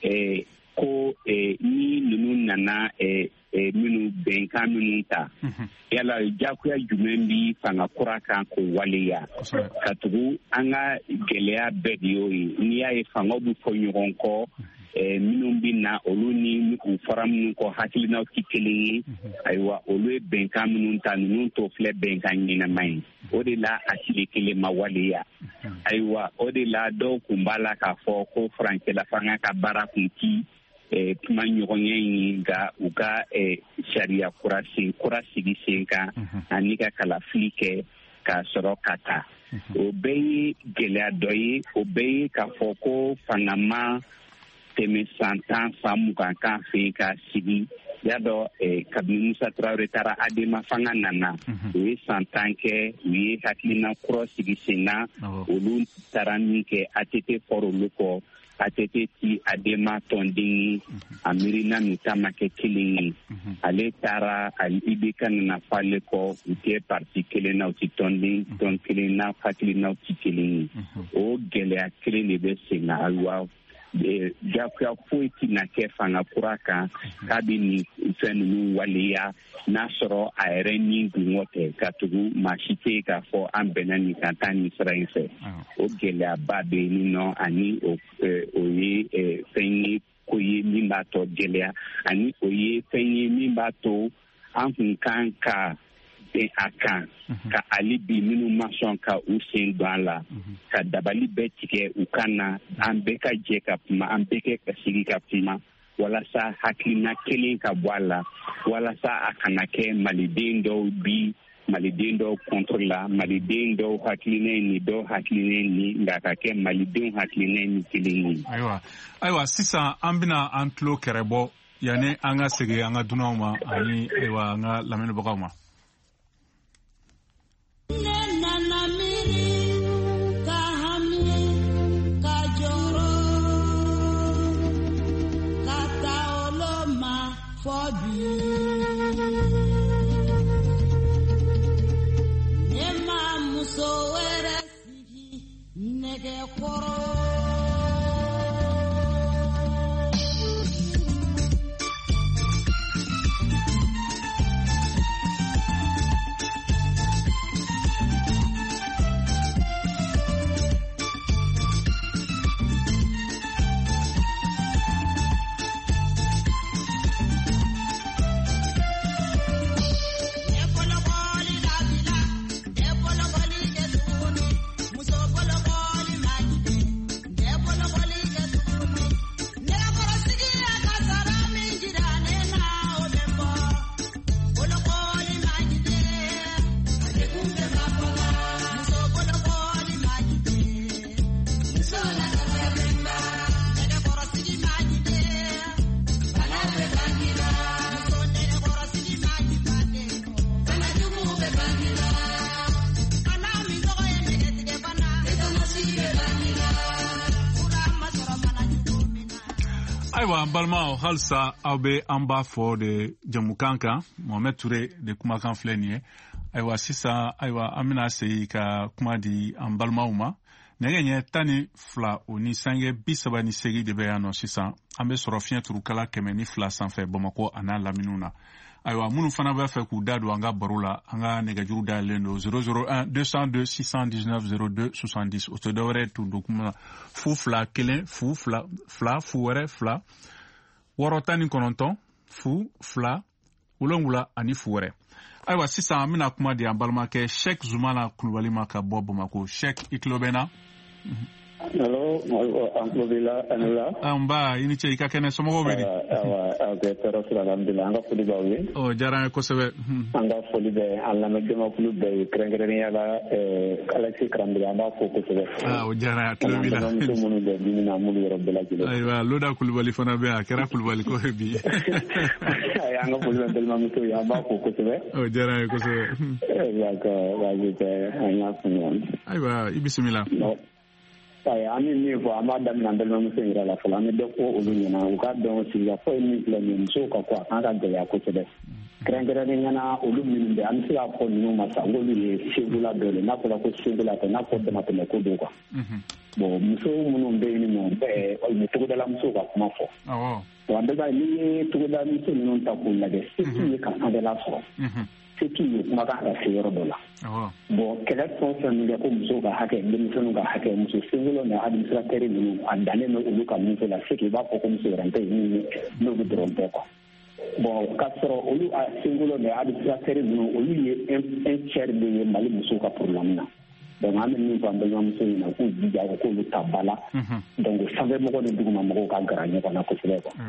ko ni ninnu nana minnu bɛnkan minnu ta yala jagoya jumɛn bi fanga kura kan k'o waleya ka tugu an ka gɛlɛya bɛɛ de y'o ye n'i y'a ye fangaw bɛ fɔ ɲɔgɔn kɔ minnu bɛ na olu ni u fara minnu kɔ hakilinaw tɛ kelen ye ayiwa olu ye bɛnkan minnu ta ninnu t'o filɛ bɛnkan ɲɛnama ye o de la a sigi kelen ma waleya ayiwa o de la dɔw kun b'a la k'a fɔ ko farancɛla fanga ka baara kun ti kuma ɲɔgɔnya in nka u ka sariya kura sen kura sigi sen kan ani ka kalafili kɛ k'a sɔrɔ ka taa o bɛɛ ye gɛlɛya dɔ ye o bɛɛ ye k'a fɔ ko fanga ma tɛmɛ san tan san mugan kan fɛ ka sigi y'a dɔn kabini Musa Tarawele taara Adema fanga nana o ye san tan kɛ u ye hakilina kura sigi sen na olu taara min kɛ A T T fɔra olu kɔ A T T ti Adema tɔnden ye a miirina ninnu ta ma kɛ kelen ye ale taara I B K nana fɔ ale kɔ u tɛ parti kelen na u tɛ tɔnden tɔn kelen na hakilinaw tɛ kelen ye o gɛlɛya kelen de bɛ sen na ayiwa jagoya foyi tɛna kɛ fanga kura kan k'a bɛ nin fɛn ninnu waleya n'a sɔrɔ a yɛrɛ ni dungɔ tɛ ka tugu maa si tɛ yen k'a fɔ an bɛnna nin kan taa nin sira in fɛ o gɛlɛyaba bɛ yen nɔ ani o ye fɛn ye ko ye min b'a tɔ gɛlɛya ani o ye fɛn ye min b'a to an kun kan ka bɛn a kan ka hali bi minnu ma sɔn ka u sen don a la ka dabali bɛɛ tigɛ u kan na an bɛɛ ka jɛ ka kuma an bɛɛ kɛ ka sigi ka kuma walasa hakilina kelen ka bɔ a la walasa a kana kɛ maliden dɔw bi maliden dɔw contrôle la maliden dɔw hakilinen ni dɔw hakilinen ni nka ka kɛ malidenw hakilinen ni kelen ye. Ayiwa ayiwa sisan an bɛna an tulo kɛrɛ bɔ yanni an ka segin an ka dunanw ma ani ayiwa an ka lamɛnbagaw ma. Ayiwa an balimaw halisa aw bɛ an b'a fɔ de jamukan kan Mohamed Ture de kumakan filɛ nin ye. Ayiwa sisan ayiwa an bɛna segin ka kuma di an balimaw ma. Nɛgɛ ɲɛ tan ni fila o ni sange bi saba ni segin de bɛ yan nɔ sisan. An bɛ sɔrɔ fiɲɛ turukala kɛmɛ ni fila sanfɛ Bamakɔ a n'a laminiw na. Ayiwa minnu fana bɛ fɛ k'u da don an ka baro la an ka nɛgɛjuru dayɛlɛlen don zéro zéro un deux cent deux six cent dix-neuf zéro deux soixante-dix o tɛ dɔwɛrɛ tun don kuma fu fila kelen fu fila fila fu wɛrɛ fila wɔɔrɔ tan ni kɔnɔntɔn fu fila wolonwula ani fu wɛrɛ. Ayiwa sisan an bɛna kuma di an balimakɛ Sheikh Zumana Kulubali ma ka bɔ Bamakɔ. Sheikh i tulo bɛ n na? Allo, an tulo b'i la an la. An ba i ni ce i ka kɛnɛ somɔgɔw bɛ di? Awɔ ok tɔɔrɔ sira la alhamdulilayi an ka foli b'aw ye. Ɔ diyara an ye kosɛbɛ. An ka foli bɛ an lamɛnjɛmakulu bɛɛ ye kɛrɛnkɛrɛnnenya la Alexis Karamɔgɔ an b'a fɔ kosɛbɛ. Aa o diyara an ye a tulo b'i la. An balimamuso minnu bɛ dimi na m'olu yɔrɔ bɛɛ lajɛlen. Ayiwa Loda Kulubali fana bɛ yan a kɛra Kulubali ko ye bi. Ayi an ka foli bɛ balimamuso ye an b'a fɔ kosɛbɛ. O diyara an ye kosɛbɛ. D'accord baasi tɛ an y'a faamuya. Ayiwa i bisimila. Ayi an bɛ min fɔ an b'a daminɛ an balimamuso yɛrɛ la fɔlɔ an bɛ dɔ fɔ olu ɲɛna u k'a dɔn sigikafɔ ye min filɛ nin ye musow ka ko a kan ka gɛlɛya kosɛbɛ kɛrɛnkɛrɛnnenya olu minnu bɛ an bɛ se k'a fɔ ninnu ma sa n'olu ye segula dɔ ye n'a fɔra ko segula tɛ n'a fɔ damatɛmɛ ko don quoi bon musow minnu bɛ yen nɔ bɛɛ o ye togodala musow ka kuma fɔ bon an bɛ ka n'i ye togodala muso ninnu ta k'u lajɛ se t'u ye ka sanfɛla sɔrɔ se t'u ye kumakan ka se yɔrɔ dɔ la bon kɛlɛ fɛn o fɛn min kɛ ko musow ka hakɛ denmisɛnninw ka hakɛ muso sengolo ni administrateurs ninnu a dannen bɛ olu ka muso la se k'i b'a fɔ ko muso yɛrɛ tɛ yen n'olu dɔrɔn tɛ quoi bon k'a sɔrɔ olu a sengolo ni administrateurs ninnu olu ye un tiers de ye Mali musow ka problème na donc an bɛ min fɔ an balimamuso ɲɛna k'u jija u k'olu ta ba la donc sanfɛmɔgɔw ni dugumamɔgɔw ka gɛrɛ ɲɔgɔn na kosɛbɛ quoi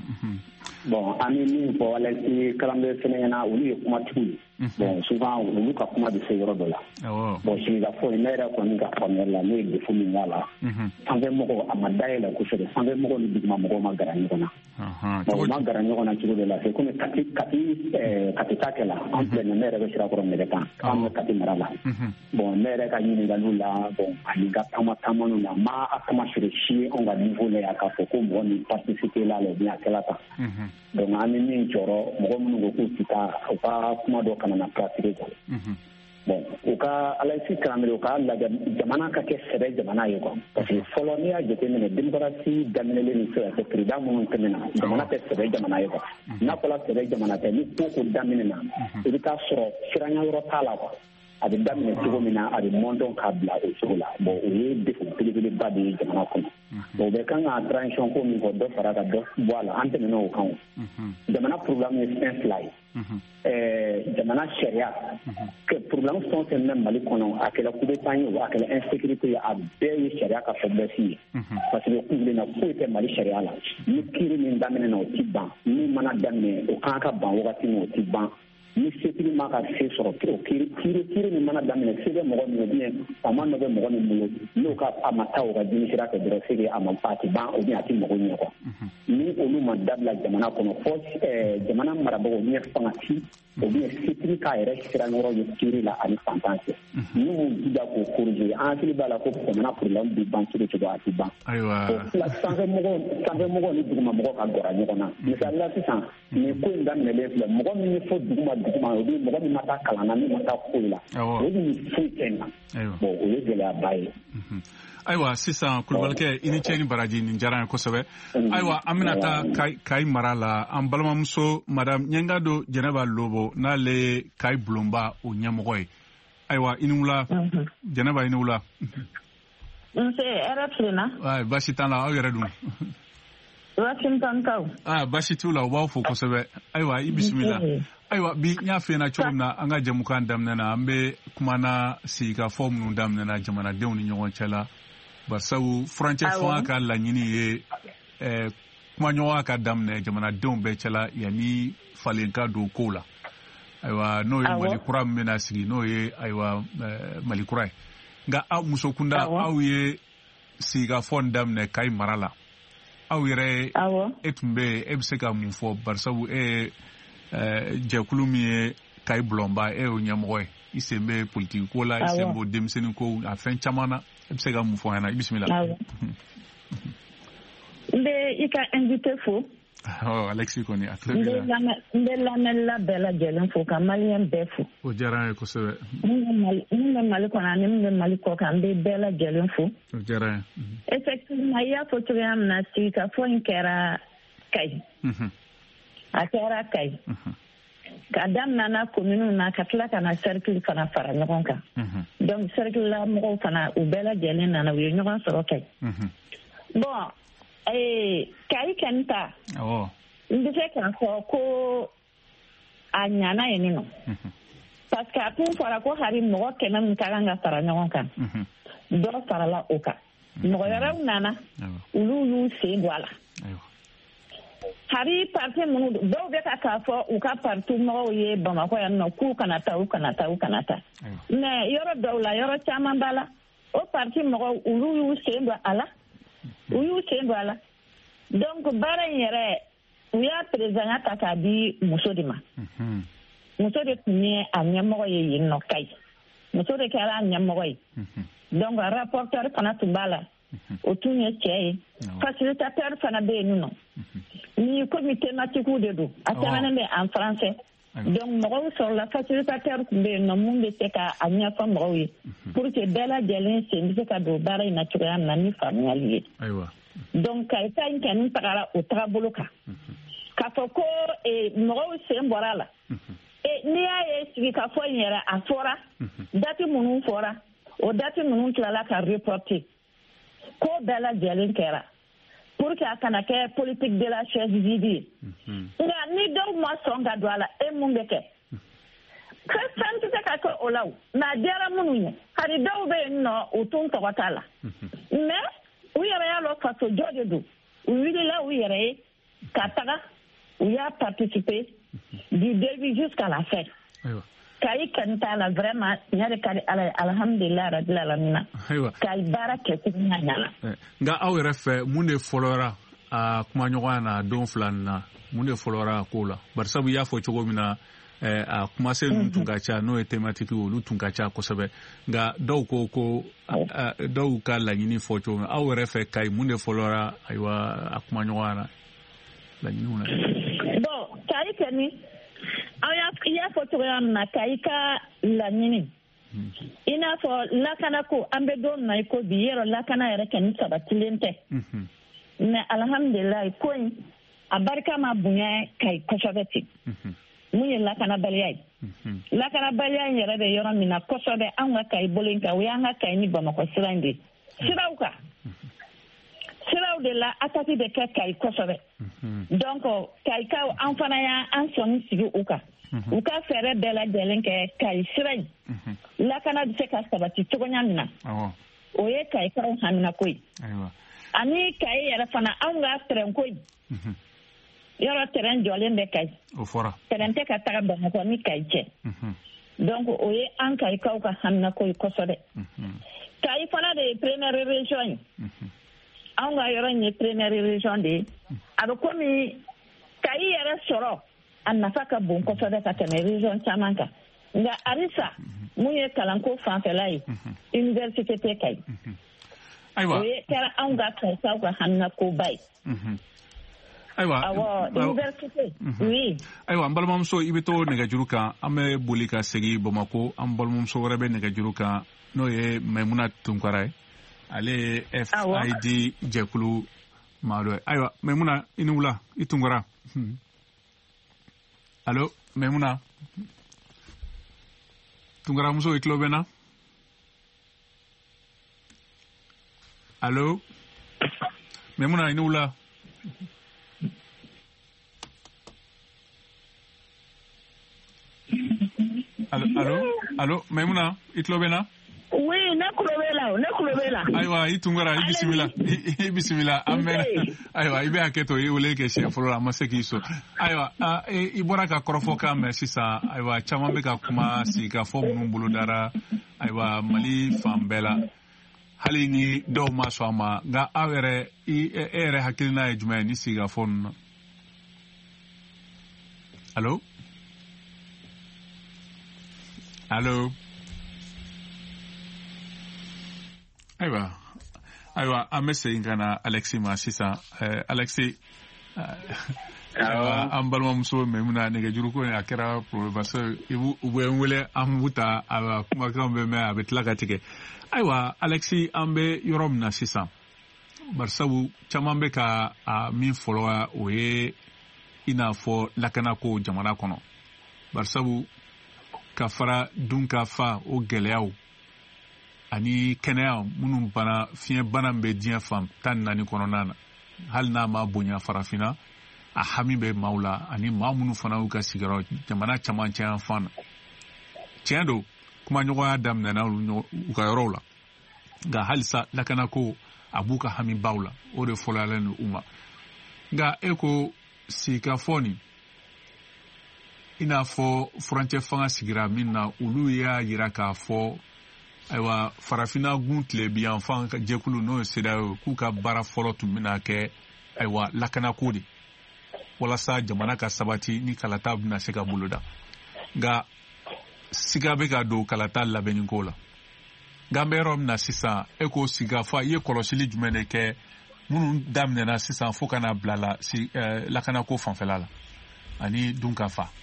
bon an bɛ min fɔ Alexis Karamɔgɔ fɛnɛ ɲɛna olu ye kumatigiw ye bon souvent olu ka kuma bɛ se yɔrɔ dɔ la bon sigikafɔ ne yɛrɛ kɔni ka faamuyali la ne ye défaut min y'a la sanfɛmɔgɔw a ma dayɛlɛ kosɛbɛ sanfɛmɔgɔw ni dugumamɔgɔw ma gɛrɛ ɲɔgɔn na bon u ma gɛrɛ ɲɔgɔn na cogo dɔ la c'est comme kati kati kati ta kɛ la an filɛ nin ne yɛrɛ bɛ sirakɔrɔ nɛgɛkan k'an bɛ kati mara la bon ne yɛrɛ ka ɲininkaliw la bon ani ka taama taamaniw la ma a kama siri si ye anw ka niveau la yan k'a fɔ ko mɔgɔ min participer la la ou bien a kɛla tan donc an bɛ min jɔrɔ mɔgɔ minnu ko k'u ti taa u ka kuma dɔ kana na pratiquer quoi bon u ka Alexis Karamɔgɔ u ka lajɛ jamana ka kɛ sɛbɛ jamana ye quoi parce que fɔlɔ n'i y'a jateminɛ démocratie daminɛlen ni sisan cɛ président minnu tɛmɛna jamana tɛ sɛbɛ jamana ye quoi n'a fɔra sɛbɛ jamana tɛ ni ko ko daminɛ na i bɛ taa sɔrɔ siranya yɔrɔ t'a la quoi a bɛ daminɛ cogo min na a bɛ mɔndɔn k'a bila o cogo la bon o ye défaut belebeleba de ye jamana kɔnɔ bon u bɛ kan ka transition ko min fɔ dɔ fara ka dɔ bɔ a la an tɛmɛna o kan jamana problème ye fɛn fila ye jamana sariya problème fɛn o fɛn bɛ Mali kɔnɔ a kɛra coup d'état ye o a kɛra insécurité ye a bɛɛ ye sariya ka faiblesse ye parce que kuntilenna foyi tɛ Mali sariya la ni kiiri min daminɛ na o ti ban min mana daminɛ o kan ka ban wagati min o ti ban ni setigi ma ma ka se sɔrɔ kiri kiri kiri min mana daminɛ se bɛ mɔgɔ min bien fama dɔ bɛ mɔgɔ min bolo n'o ka a ma taa o ka jini sira fɛ dɔrɔn se a ma a ti ban o bien a ti mɔgɔ ɲɛ quoi ni olu ma dabila jamana kɔnɔ fɔ jamana marabagaw ɲɛ fanga ci o bien setigi k'a yɛrɛ sira yɔrɔ ye kiri la ani fantan cɛ n'u m'u jija k'o corriger an hakili b'a la ko jamana problème bi ban cogo cogo a ti ban sanfɛmɔgɔw sanfɛmɔgɔw ni dugumamɔgɔw ka gɔra ɲɔgɔn na misali la sisan nin ko in daminɛlen filɛ mɔgɔ min ye fɔ duguma duguma o bi mɔgɔ min ma taa kalan na min ma taa foyi la o bi foyi tɛ na bon o ye gɛlɛyaba ye ayiwa sisan Kulubalikɛ i ni cɛ ni baraji nin diyara n ye kosɛbɛ ayiwa an bɛna taa Kayi mara la an balimamuso madame Ɲɛngado Jɛnɛba Lobo n'ale Kayi Bulonba o ɲɛmɔgɔ ye ayiwa i ni wula Jɛnɛba i ni wula nse hɛrɛ tilenna ayi baasi t'an la aw yɛrɛ dun Washington kaw ah baasi t'u la u b'aw fo kosɛbɛ ayiwa i bisimila ayiwa bi n y'a f'i ɲɛna cogo min na an ka jɛmukan daminɛ na an bɛ kumana sigikafɔ minnu daminɛ na jamanadenw ni ɲɔgɔn cɛ la barisabu furancɛ fanga ka laɲini ye kumaɲɔgɔnya ka daminɛ jamanadenw bɛɛ cɛla yanni falen ka don kow la ayiwa n'o ye Mali kura min bɛna sigi n'o ye ayiwa Mali kura ye nka aw muso kunda aw ye sigikafɔ daminɛ Kayi mara la aw yɛrɛ e tun bɛ e bɛ se ka mun fɔ barisabu e ye jɛkulu min ye Kayi Bulonba e y'o ɲɛmɔgɔ ye i sen bɛ politiki ko la i sen b'o denmisɛnnin ko a fɛn caman na e bɛ se ka mun fɔ ɲɛna i bisimila. n bɛ i ka invité fo. ɔ Alexis kɔni a tulo b'i la. n bɛ lamɛnila bɛɛ lajɛlen fo ka maliyɛn bɛɛ fo. o diyara n ye kosɛbɛ. min bɛ Mali kɔnɔ ani min bɛ Mali kɔ kan n bɛ bɛɛ lajɛlen fo. o diyara n ye. effectivement i y'a fɔ cogoya min na sigikafɔ in kɛra Kayi. a kɛra Kayi. ka daminɛ na kominiw na ka tila ka na cercle fana fara ɲɔgɔn kan donc cercle la mɔgɔw fana u bɛɛ lajɛlen nana u ye ɲɔgɔn sɔrɔ Kayi bon ee Kayi kɛni ta n bɛ se k'a fɔ ko a ɲana yen nɔ parce que a tun fɔra ko hari mɔgɔ kɛmɛ min ka kan ka fara ɲɔgɔn kan dɔ farala o kan mɔgɔ wɛrɛw nana olu y'u sen don a la hari parti minnu dɔw bɛ ka k'a fɔ u ka parti mɔgɔw ye Bamakɔ yan nɔ k'u kana taa u kana taa u kana taa mais yɔrɔ dɔw la yɔrɔ caman b'a la o parti mɔgɔw olu y'u sen don a la u y'u sen don a la donc baara in yɛrɛ u y'a président ta k'a di muso de ma muso de tun ye a ɲɛmɔgɔ ye yen nɔ Kayi muso de kɛra a ɲɛmɔgɔ ye donc rapporteur fana tun b'a la o tun ye cɛ ye facilitateur fana bɛ yen nɔ ni comité thématique de don a sɛbɛnnen bɛ en français donc mɔgɔw sɔrɔla facilitateur tun bɛ yen nɔ mun bɛ se ka a ɲɛfɔ mɔgɔw ye pour que bɛɛ lajɛlen sen bɛ se ka don baara in na cogoya min na ni faamuyali ye donc Kayi ta in kɔni tagara o tagabolo kan k'a fɔ ko mɔgɔw sen bɔra a la n'i y'a ye sigikafɔ in yɛrɛ a fɔra date minnu fɔra o date ninnu tilala ka reporter ko bɛɛ lajɛlen kɛra pour que a kana kɛ politique de la chaise vide ye nka ni dɔw ma sɔn ka don a la e mun bɛ kɛ fɛn tɛ se ka kɛ o la o nka a diyara minnu ye hali dɔw bɛ yen nɔ o tun tɔgɔ t'a la mais u yɛrɛ y'a lɔ faso jɔ de don u wulila u yɛrɛ ye ka taga u y'a participer du début jusqu'à la fin Kayi kɔni t'a la vraiment tiɲɛ de ka di Ala ye alhamdulilayi rabil alamina Kayi baara kɛcogo ɲana nka aw yɛrɛ fɛ mun de fɔlɔra a kumaɲɔgɔnya na don fila nin na mun de fɔlɔra a ko la barisabu i y'a fɔ cogo min na a kumasen ninnu tun ka ca n'o ye thématique olu tun ka ca kosɛbɛ nka dɔw ko ko dɔw ka laɲini fɔ cogo min aw yɛrɛ fɛ Kayi mun de fɔlɔra ayiwa a kumaɲɔgɔnya na laɲiniw na. bon Kayi kɔni aw y'a fɔ cogoya min na Kayi ka laɲini i n'a fɔ lakana ko an bɛ don na i ko bi yɔrɔ lakana yɛrɛ kɔni sabatilen tɛ mais alhamdulilayi ko in a barika ma bonya Kayi kosɛbɛ ten mun ye lakanabaliya ye lakanabaliya in yɛrɛ bɛ yɔrɔ min na kosɛbɛ anw ka Kayi bolo in kan o y'an ka Kayi ni Bamakɔ sira in de ye siraw kan siraw de la attaque bɛ kɛ Kayi kosɛbɛ donc Kayi kaw an fana y'an sɔnni sigi u kan u ka fɛɛrɛ bɛɛ lajɛlen kɛ Kayi sira in lakana bɛ se ka sabati cogoya min na o ye Kayi kaw haminako ye ani Kayi yɛrɛ fana anw ka terrain ko in yɔrɔ terrain jɔlen bɛ Kayi o fɔra terrain tɛ ka taga Bamakɔ ni Kayi cɛ donc o ye an Kayikaw ka haminako ye kosɛbɛ Kayi fana de ye première région ye an ka yɔrɔ in ye première région de ye a bɛ komi Kayi yɛrɛ sɔrɔ a nafa ka bon kosɛbɛ ka tɛmɛ région caman kan nka halisa mun ye kalanko fanfɛla ye université tɛ Kayi ayiwa o ye kɛra anw ka Kayikaw ka haminakoba ye ayiwa awɔ université oui ayiwa an balimamuso i bɛ to nɛgɛjuru kan an bɛ boli ka segin Bamako an balimamuso wɛrɛ bɛ nɛgɛjuru kan n'o ye Maimuna Tunkara ye ale ye F I D jɛkulu maa dɔ ye ayiwa Maimuna i ni wula i Tunkara allo Maimuna Tunkara muso i tulo bɛ n na allo Maimuna i ni wula allo allo allo Maimuna i tulo bɛ n na oui ne tulo bɛ la ne tulo bɛ la ayiwa i Tunkara i bisimila i bisimila an bɛ ayiwa i bɛ hakɛ to i wele kɛ siɲɛ fɔlɔ la a ma se k'i so ayiwa i bɔra ka kɔrɔfɔkan mɛn sisan ayiwa caman bɛ ka kuma sigikafɔ minnu bolo dara ayiwa Mali fan bɛɛ la hali ni dɔw ma sɔn a ma nka aw yɛrɛ e yɛrɛ hakilina ye jumɛn ye ni sigikafɔ ninnu na allo allo ayiwa ayiwa an bɛ segin ka na Alexis ma sisan Alexis an balimamuso Maimuna nɛgɛjuru ko a kɛra problème parce que u bɛ n wele an b'u ta a kumakan bɛ mɛn a bɛ tila ka tigɛ ayiwa Alexis an bɛ yɔrɔ min na sisan barisabu caman bɛ ka min fɔlɔ o ye i n'a fɔ lakanako jamana kɔnɔ barisabu ka fara dun ka fa o gɛlɛyaw ani kɛnɛya minnu bana fiɲɛ bana bɛ diɲɛ fan tan ni naani kɔnɔna na hali n'a ma bonya farafinna a hami bɛ maaw la ani maa minnu fana y'u ka sigiyɔrɔ jamana caman cɛ fan na tiɲɛ don kumaɲɔgɔnya daminɛna u ka yɔrɔw la nka halisa lakanako a b'u ka hami baw la o de fɔlɔyalen don u ma nka e ko sigikafɔ nin i n'a fɔ furancɛ fanga sigira min na olu y'a yira k'a fɔ ayiwa farafinna gun tile bi yan fan jɛkulu n'o ye CEDEAO k'u ka baara fɔlɔ tun bɛna kɛ ayiwa lakanako de walasa jamana ka sabati ni kalata bɛna se ka boloda nka siga bɛ ka don kalata labɛnni ko la nka an bɛ yɔrɔ min na sisan e ko sigikafɔ i ye kɔlɔsili jumɛn de kɛ minnu daminɛna sisan fo ka na bila la si lakanako fanfɛla la ani dun ka fa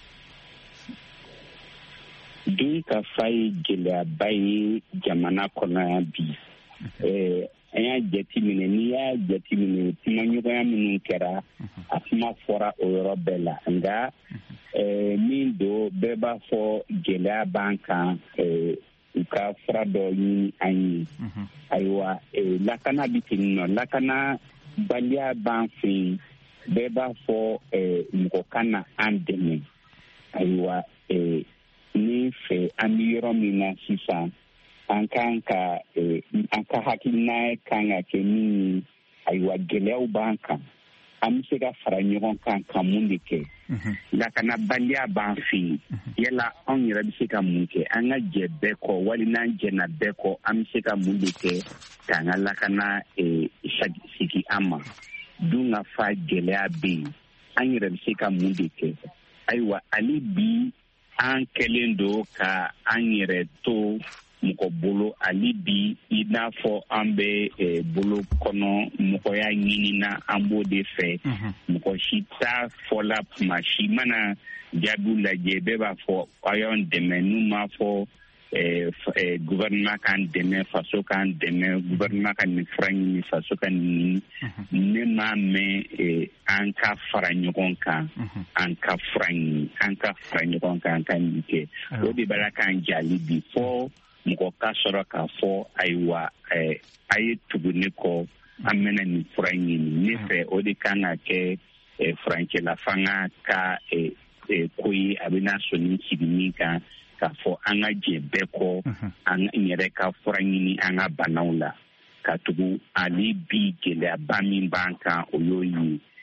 dun ka fa ye gɛlɛyaba ye jamana kɔnɔ yan bi an y'a jateminɛ n'i y'a jateminɛ kumaɲɔgɔnya minnu kɛra a kuma fɔra o yɔrɔ bɛɛ la nka min don bɛɛ b'a fɔ gɛlɛya b'an kan u ka fura dɔ ɲini an ye ayiwa lakana bɛ ten nɔ lakana baliya b'an fɛ yen bɛɛ b'a fɔ mɔgɔ ka na an dɛmɛ ayiwa ni fɛ an bɛ yɔrɔ min na sisan an kan ka an ka hakilina kan ka kɛ min ye ayiwa gɛlɛyaw b'an kan an bɛ se ka fara ɲɔgɔn kan ka mun de kɛ lakanabaliya b'an fɛ yen yala anw yɛrɛ bɛ se ka mun kɛ an ka jɛ bɛɛ kɔ wali n'an jɛna bɛɛ kɔ an bɛ se ka mun de kɛ k'an ka lakana sigi an ma dun ka fa gɛlɛya bɛ yen an yɛrɛ bɛ se ka mun de kɛ ayiwa hali bi an kɛlen don ka an yɛrɛ to mɔgɔ bolo hali bi i n'a fɔ an bɛ bolo kɔnɔ mɔgɔya ɲinina an b'o de fɛ mɔgɔ si t'a fɔla tuma si mana jaabiw lajɛ bɛɛ b'a fɔ aw y'an dɛmɛ n'u m'a fɔ gouvernement k'an dɛmɛ faso k'an dɛmɛ gouvernement ka nin fura ɲini faso ka nin ne m'a mɛn an ka fara ɲɔgɔn kan an ka fura ɲini an ka fara ɲɔgɔn kan an ka nin kɛ o de b'a la k'an jali bi fɔ mɔgɔ ka sɔrɔ k'a fɔ ayiwa a ye tuguni kɔ an bɛna nin fura ɲini ne fɛ o de kan ka kɛ furancɛla fanga ka ko ye a bɛna sɔnni sigi min kan k'a fɔ an ka jɛ bɛɛ kɔ an yɛrɛ ka fura ɲini an ka banaw la ka tugu ani bi gɛlɛyaba min b'an kan o y'o ye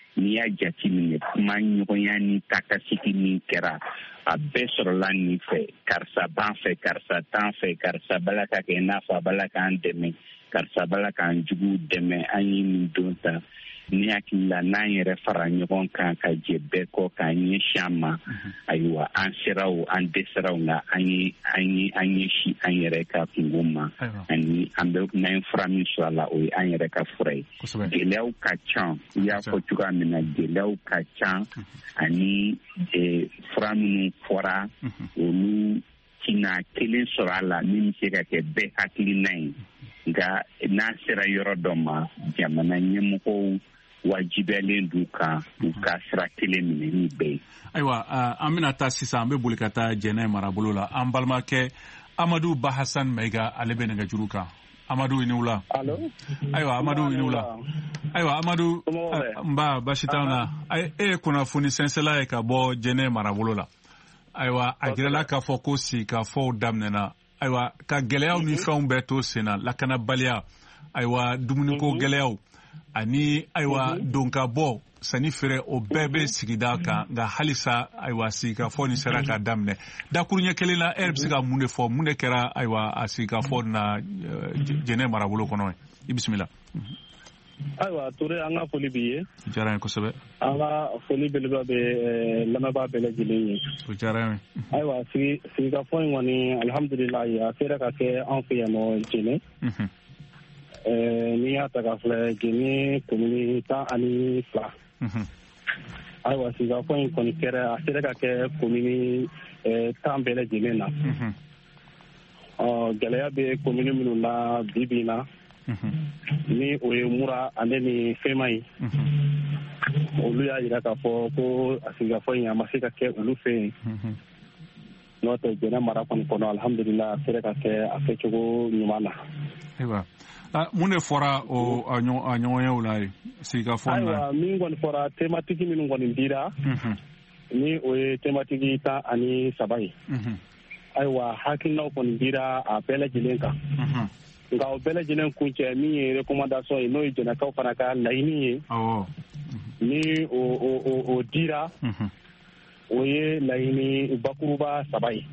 n'i y'a jateminɛ kuma ɲɔgɔnya ni takasiki min kɛra a bɛɛ sɔrɔla nin fɛ karisa b'an fɛ karisa t'an fɛ karisa bala ka kɛ i n'a fɔ a bala k'an dɛmɛ karisa bala k'an jugu dɛmɛ an ye nin don ta ni hakili la n'an yɛrɛ fara ɲɔgɔn kan ka jɛ bɛɛ kɔ k'an ɲɛsin an ma ayiwa an sera o an dɛsɛra o la an ye an ye an ɲɛsin an yɛrɛ ka kungo ma ani an bɛ n'an ye fura min sɔrɔ a la o ye an yɛrɛ ka fura ye gɛlɛyaw ka ca i y'a fɔ cogoya min na gɛlɛyaw ka ca ani fura minnu fɔra olu tina kelen sɔrɔ a la min bɛ se ka kɛ bɛɛ hakilina ye nka n'a sera yɔrɔ dɔ ma jamana ɲɛmɔgɔw wajibiyalen d'u kan u ka sira kelen minɛ ni bɛɛ ye. Ayiwa an bɛna taa sisan an bɛ boli ka taa Jɛnɛ marabolo la an balimakɛ Amadu Ba Hasan Mayiga ale bɛ nɛgɛjuru kan. Amadu i ni wula. Ayiwa Amadu i ni wula. Ayiwa Amadu n ba basi t'an na e ye kunnafoni sɛnsɛnla ye ka bɔ Jɛnɛ marabolo la. Ayiwa a jirala k'a fɔ ko sigikafɔw daminɛna. Ayiwa ka gɛlɛyaw ni fɛnw bɛɛ to sen na lakanabaliya ayiwa dumuniko gɛlɛyaw ani ayiwa donkabɔ sani feere o bɛɛ bɛ sigida kan nka halisa ayiwa sigikafɔ ni sera ka daminɛ dakuruɲɛ kelen na e bɛ se ka mun de fɔ mun de kɛra ayiwa a sigikafɔ na Jɛnɛ marabolo kɔnɔ i bisimila. Ayiwa Ture an ka foli b'i ye. O diyara n ye kosɛbɛ. An ka foli belebeleba bɛ lamɛnbaa bɛɛ lajɛlen ye. O diyara n ye. Ayiwa sigi sigikafɔ in kɔni alihamudulilayi a sera ka kɛ an fɛ yan nɔ Jɛnɛ. N'i y'a ta ka filɛ Jɛnɛ komini tan ani fila. Ayiwa sigikafɔ in kɔni kɛra a sera ka kɛ komini tan bɛɛ lajɛlen na. Gɛlɛya bɛ komini minnu na bi bi in na. Ni o ye mura ale ni fɛnma ye olu y'a jira k'a fɔ ko a sigikafɔ in a ma se ka kɛ olu fɛ yen n'o tɛ Jɛnɛ mara kɔni kɔnɔ alihamudulilayi a sera ka kɛ a kɛcogo ɲuman na. Ayiwa mun de fɔra o a ɲɔgɔnyew la ye sigikafɔ in na. Ayiwa min kɔni fɔra tematiki minnu kɔni dira ni o ye tematiki tan ani saba ye ayiwa hakilinaw kɔni dira a bɛɛ lajɛlen kan. Nka o bɛɛ lajɛlen kun cɛ min ye recommandation ye n'o ye Jɛnɛkaw fana ka laɲini ye ni o dira o ye laɲini bakuruba saba ye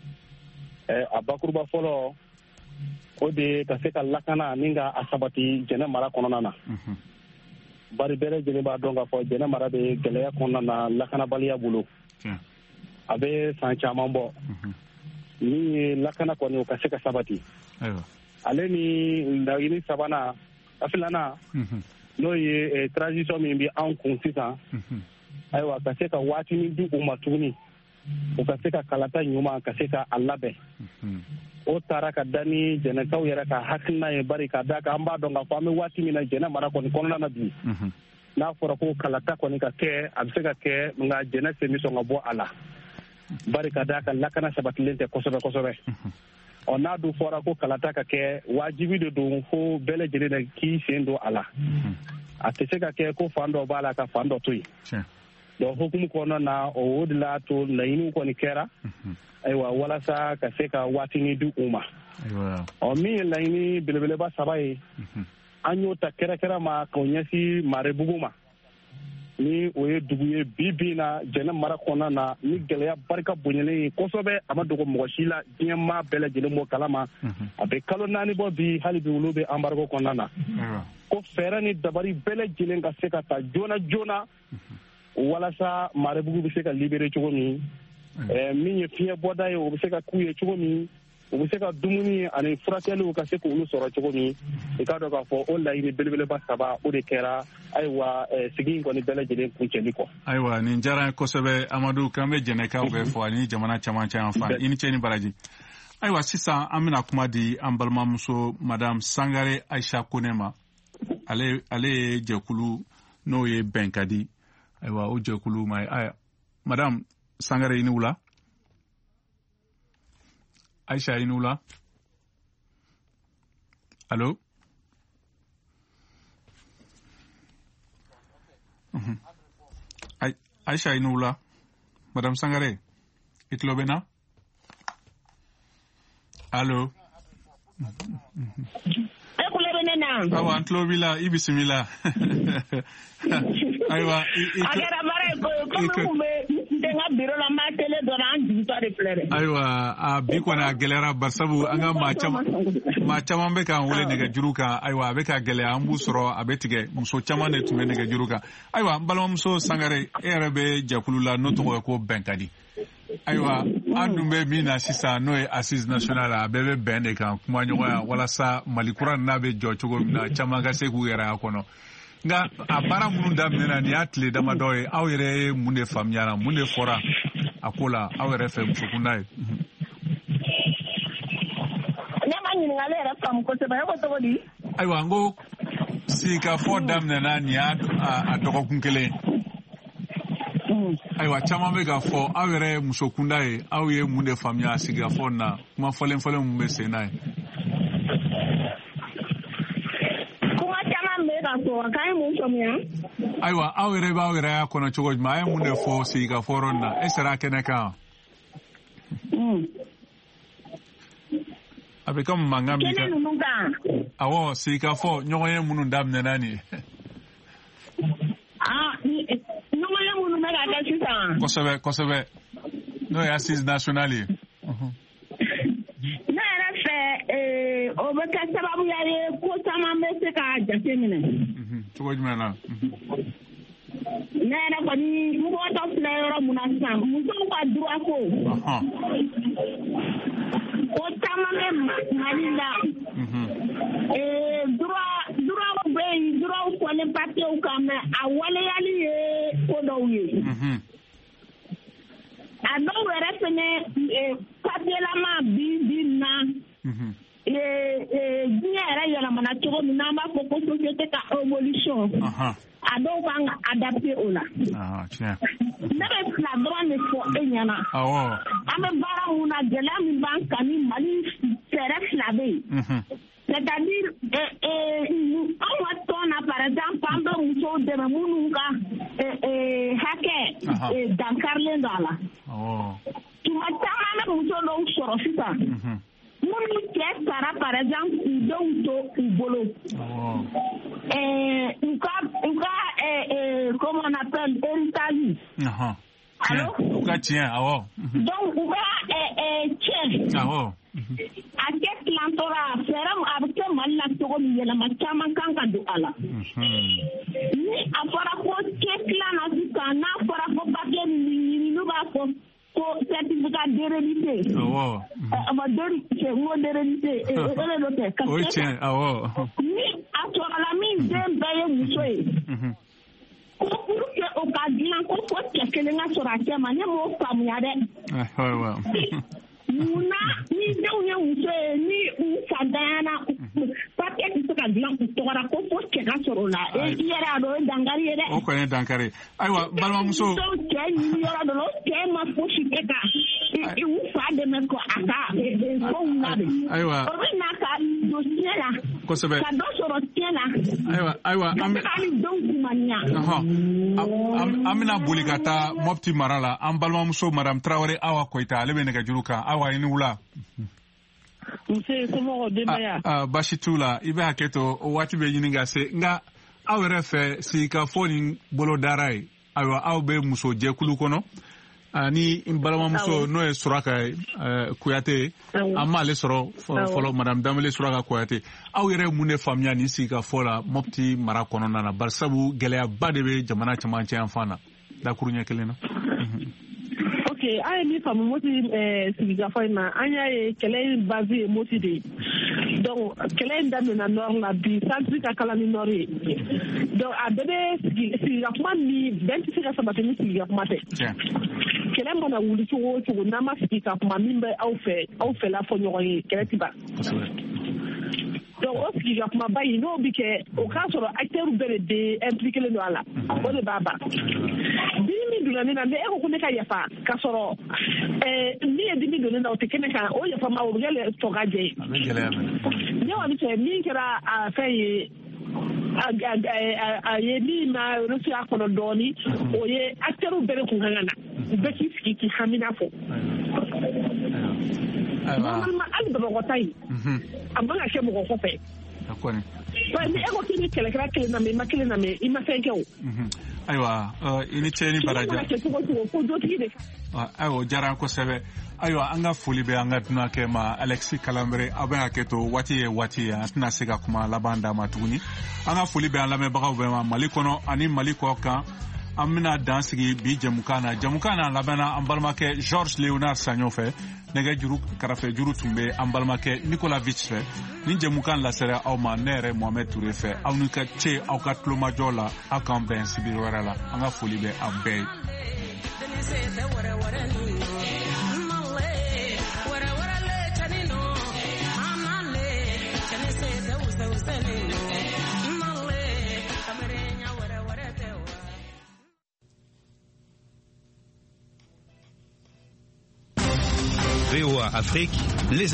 a bakuruba fɔlɔ o de ka se ka lakana ni ka a sabati Jɛnɛ mara kɔnɔna na bari bɛɛ lajɛlen b'a dɔn k'a fɔ Jɛnɛ mara bɛ gɛlɛya kɔnɔna na lakanabaliya bolo a bɛ san caman bɔ min ye lakana kɔni o ka se ka sabati. Ale ni laɲini sabanan a filanan n'o ye transition min bɛ anw kun sisan ayiwa ka se ka waatinin di u ma tuguni u ka se ka kalata ɲuman ka se ka a labɛn o taara ka da ni Jɛnɛkaw yɛrɛ ka hakilina ye bari ka da kan an b'a dɔn k'a fɔ an bɛ waati min na Jɛnɛ mara kɔni kɔnɔna na bi n'a fɔra ko kalata kɔni ka kɛ a bɛ se ka kɛ nka Jɛnɛ sen bɛ sɔn ka bɔ a la bari ka da kan lakana sabatilen tɛ kosɛbɛ kosɛbɛ. Ɔ n'a dun fɔra ko kalata ka kɛ wajibi de don fo bɛɛ lajɛlen na k'i sen don a la a tɛ se ka kɛ ko fan dɔ b'a la ka fan dɔ to yen donc hukumu kɔnɔna na o de la to laɲiniw kɔni kɛra ayiwa walasa ka se ka waatinin di u ma ɔ min ye laɲini belebeleba saba ye an y'o ta kɛrɛkɛrɛ ma k'o ɲɛsin Marebugu ma ni o ye dugu ye bi bi na Jɛnɛ mara kɔnɔna na ni gɛlɛya barika bonyalen ye kosɛbɛ a ma dogo mɔgɔ si la diɲɛ maa bɛɛ lajɛlen bɔ kalama a bɛ kalo naani bɔ bi hali bi olu bɛ embargo kɔnɔna na ko fɛɛrɛ ni dabari bɛɛ lajɛlen ka se ka ta joona joona walasa Marebugu bɛ se ka libéré cogo min min ye fiɲɛ bɔda ye o bɛ se ka k'u ye cogo min u bɛ se ka dumuni ani furakɛliw ka se k'olu sɔrɔ cogo min i k'a dɔn k'a fɔ o laɲini belebeleba saba o de kɛra ayiwa sigi in kɔni bɛɛ lajɛlen kuncɛli kɔ. Ayiwa nin diyara n ye kosɛbɛ Amadu k'an bɛ Jɛnɛkaw bɛɛ fɔ ani jamana caman caman fan i ni ce ni baraji. Ayiwa sisan an bɛna kuma di an balimamuso Madame Sangare Aisha Kone ma ale ale ye jɛkulu n'o ye Bɛnkadi ayiwa o jɛkulu ma ye Madame Sangare i ni wula. Aisha i ni wula. Allo. Aisha i ni wula. Madame Sangare i tulo bɛ na. Allo. Awa an tulo b'i la i bisimila. Ayiwa agara bare ko ko me denga biro la ma tele doran dinto de flere ayiwa a bi kona gelera barsabu anga ma chama ma chama be kan wole nega juruka ayiwa be ka gele ambu soro abetige muso chama ne tume nega juruka ayiwa balwa muso sangare erebe jakulula noto ko benkadi ayiwa andumbe mina sisa no e assise nationale abebe bende kan kuma nyoya wala sa malikura na be jochogo na chama ga seku yera akono nga abara munu damena ni atle dama doye awere munde famyana munde fora akola awere fe mfukundai nyama nyini ngale ra fam ko te ba ko to di aywa ngo sika fo damena ni adoko kunkele aywa chama mega fo awere musokundai awe munde famya siga fo na kuma folen folen mu mesenai Aywa awere ba awere ya kono chogo ma ay munde fo siga foronna esera keneka mm abe kam mangami ka awo siga fo nyoye munu ndamne nani ah nyoye munu mega da sita kosebe kosebe no ya assise nationale mhm na era fe eh o be ka sababu ya ye ko sama mese ka jasemine mhm chogo jmana nana ko ni mo to fleur mo na sa mo so kwa droit ko aha ko tama me malinda mhm eh droit droit ko be droit ko le papier o kam awale yali e ko do wi mhm ado wera fene papier la ma bi bi na mhm eh eh diara yala mana chogo na ma ko société ka évolution aha ado bang adapté ola ah tiens nebe la droit ne faut enyana awo ame bara una gela mi banka ni mali sere flabe mhm c'est-à-dire eh eh on va tourner par exemple ando muso de mununga eh eh hake eh dans Carlendala oh tu matama na muso do soro sita mhm muni ke sara par exemple donc to bolo oh eh uka uka eh eh comment on appelle héritage aha allô uka tien awo donc uka eh eh tien awo a quest l'entora feram abke malla to ko mi yela machama kanka do ala ni afara ko kekla na dukana afara ko bakle ni ni ba ko ko certificat d'hérédité awo ama dori ke mo d'hérédité e ele do te ka o tien awo ni atora la mi dembe ye musoe mhm ko pour que o ka dilan ko ko kekele nga sora ke mane mo famu ya de ah wa Muna ni dawnya wuce ni sadana papier ki to ka dilan ku to ra ko fo ke ka soro la e yara do dangari ede o ko ne dankari aywa balma muso to ke ni yara do ke ma fo shi ke ka e u fa de men ko aka e ko na de aywa o na ka do tiela ko sebe ka do soro tiela aywa aywa am ani donc mania aha amina bulikata mopti marala am balma muso madame Traoré awa koita lebe ne ga juruka awa ini wula mse somo de maya ah bashitula ibe haketo wati be yininga se nga awere fe si ka foni bolo darai awa awbe muso je kulu kono ani imbalama muso no e suraka kuyate amma le soro folo madame damele suraka kuyate awere mune famia ni si ka fola mopti mara kono nana barsabu gelea badebe jamana chamanche amfana da kurunya kelena okay ay mi famu moti eh siga fayna anya e kele base moti de donc kele ndame na nord la bi centre ka kala ni nori donc a bebe siga kuma ni vingt siga sabate ni siga kuma te kele mona wuli tuwo tuwo na ma siga kuma mimbe au fe au fe la fo nyoy kele tiba donc o siga kuma bayi no bi ke o ka soro acteur bere de impliqué le no ala o le baba dimi dulani na me e ko ne ka yafa ka soro eh ni e dimi dulani na o tekene ka o yafa ma o gele to gaje ne wa mi te mi kera a fay a ye ni na rusi akono doni o ye acteur bere ko ngana be ki ski ki hamina fo normalement al do ko tay amma ka shebo ko fe akoni ba ni ego kini kele kala kele na me makile na me ima fenke o aywa ini cheni baraja ayo jaran ko sebe aywa anga foli be anga tuna ke ma Alexis Kalambre aba ke to wati e wati ya tuna siga kuma labanda matuni anga foli be ala me baga be ma malikono ani maliko kan amina dansigi bi jamukana jamukana labana ambalmake Georges Léonard Sagnon fe nega juru karafe juru tumbe ambalmake Nicolas Vich fe ni jamukan la sere aw ma nere Mohamed Touré fe aw ni ka che aw ka tloma jola akam ben sibir warala anga foli be abbe V O A Afrique, les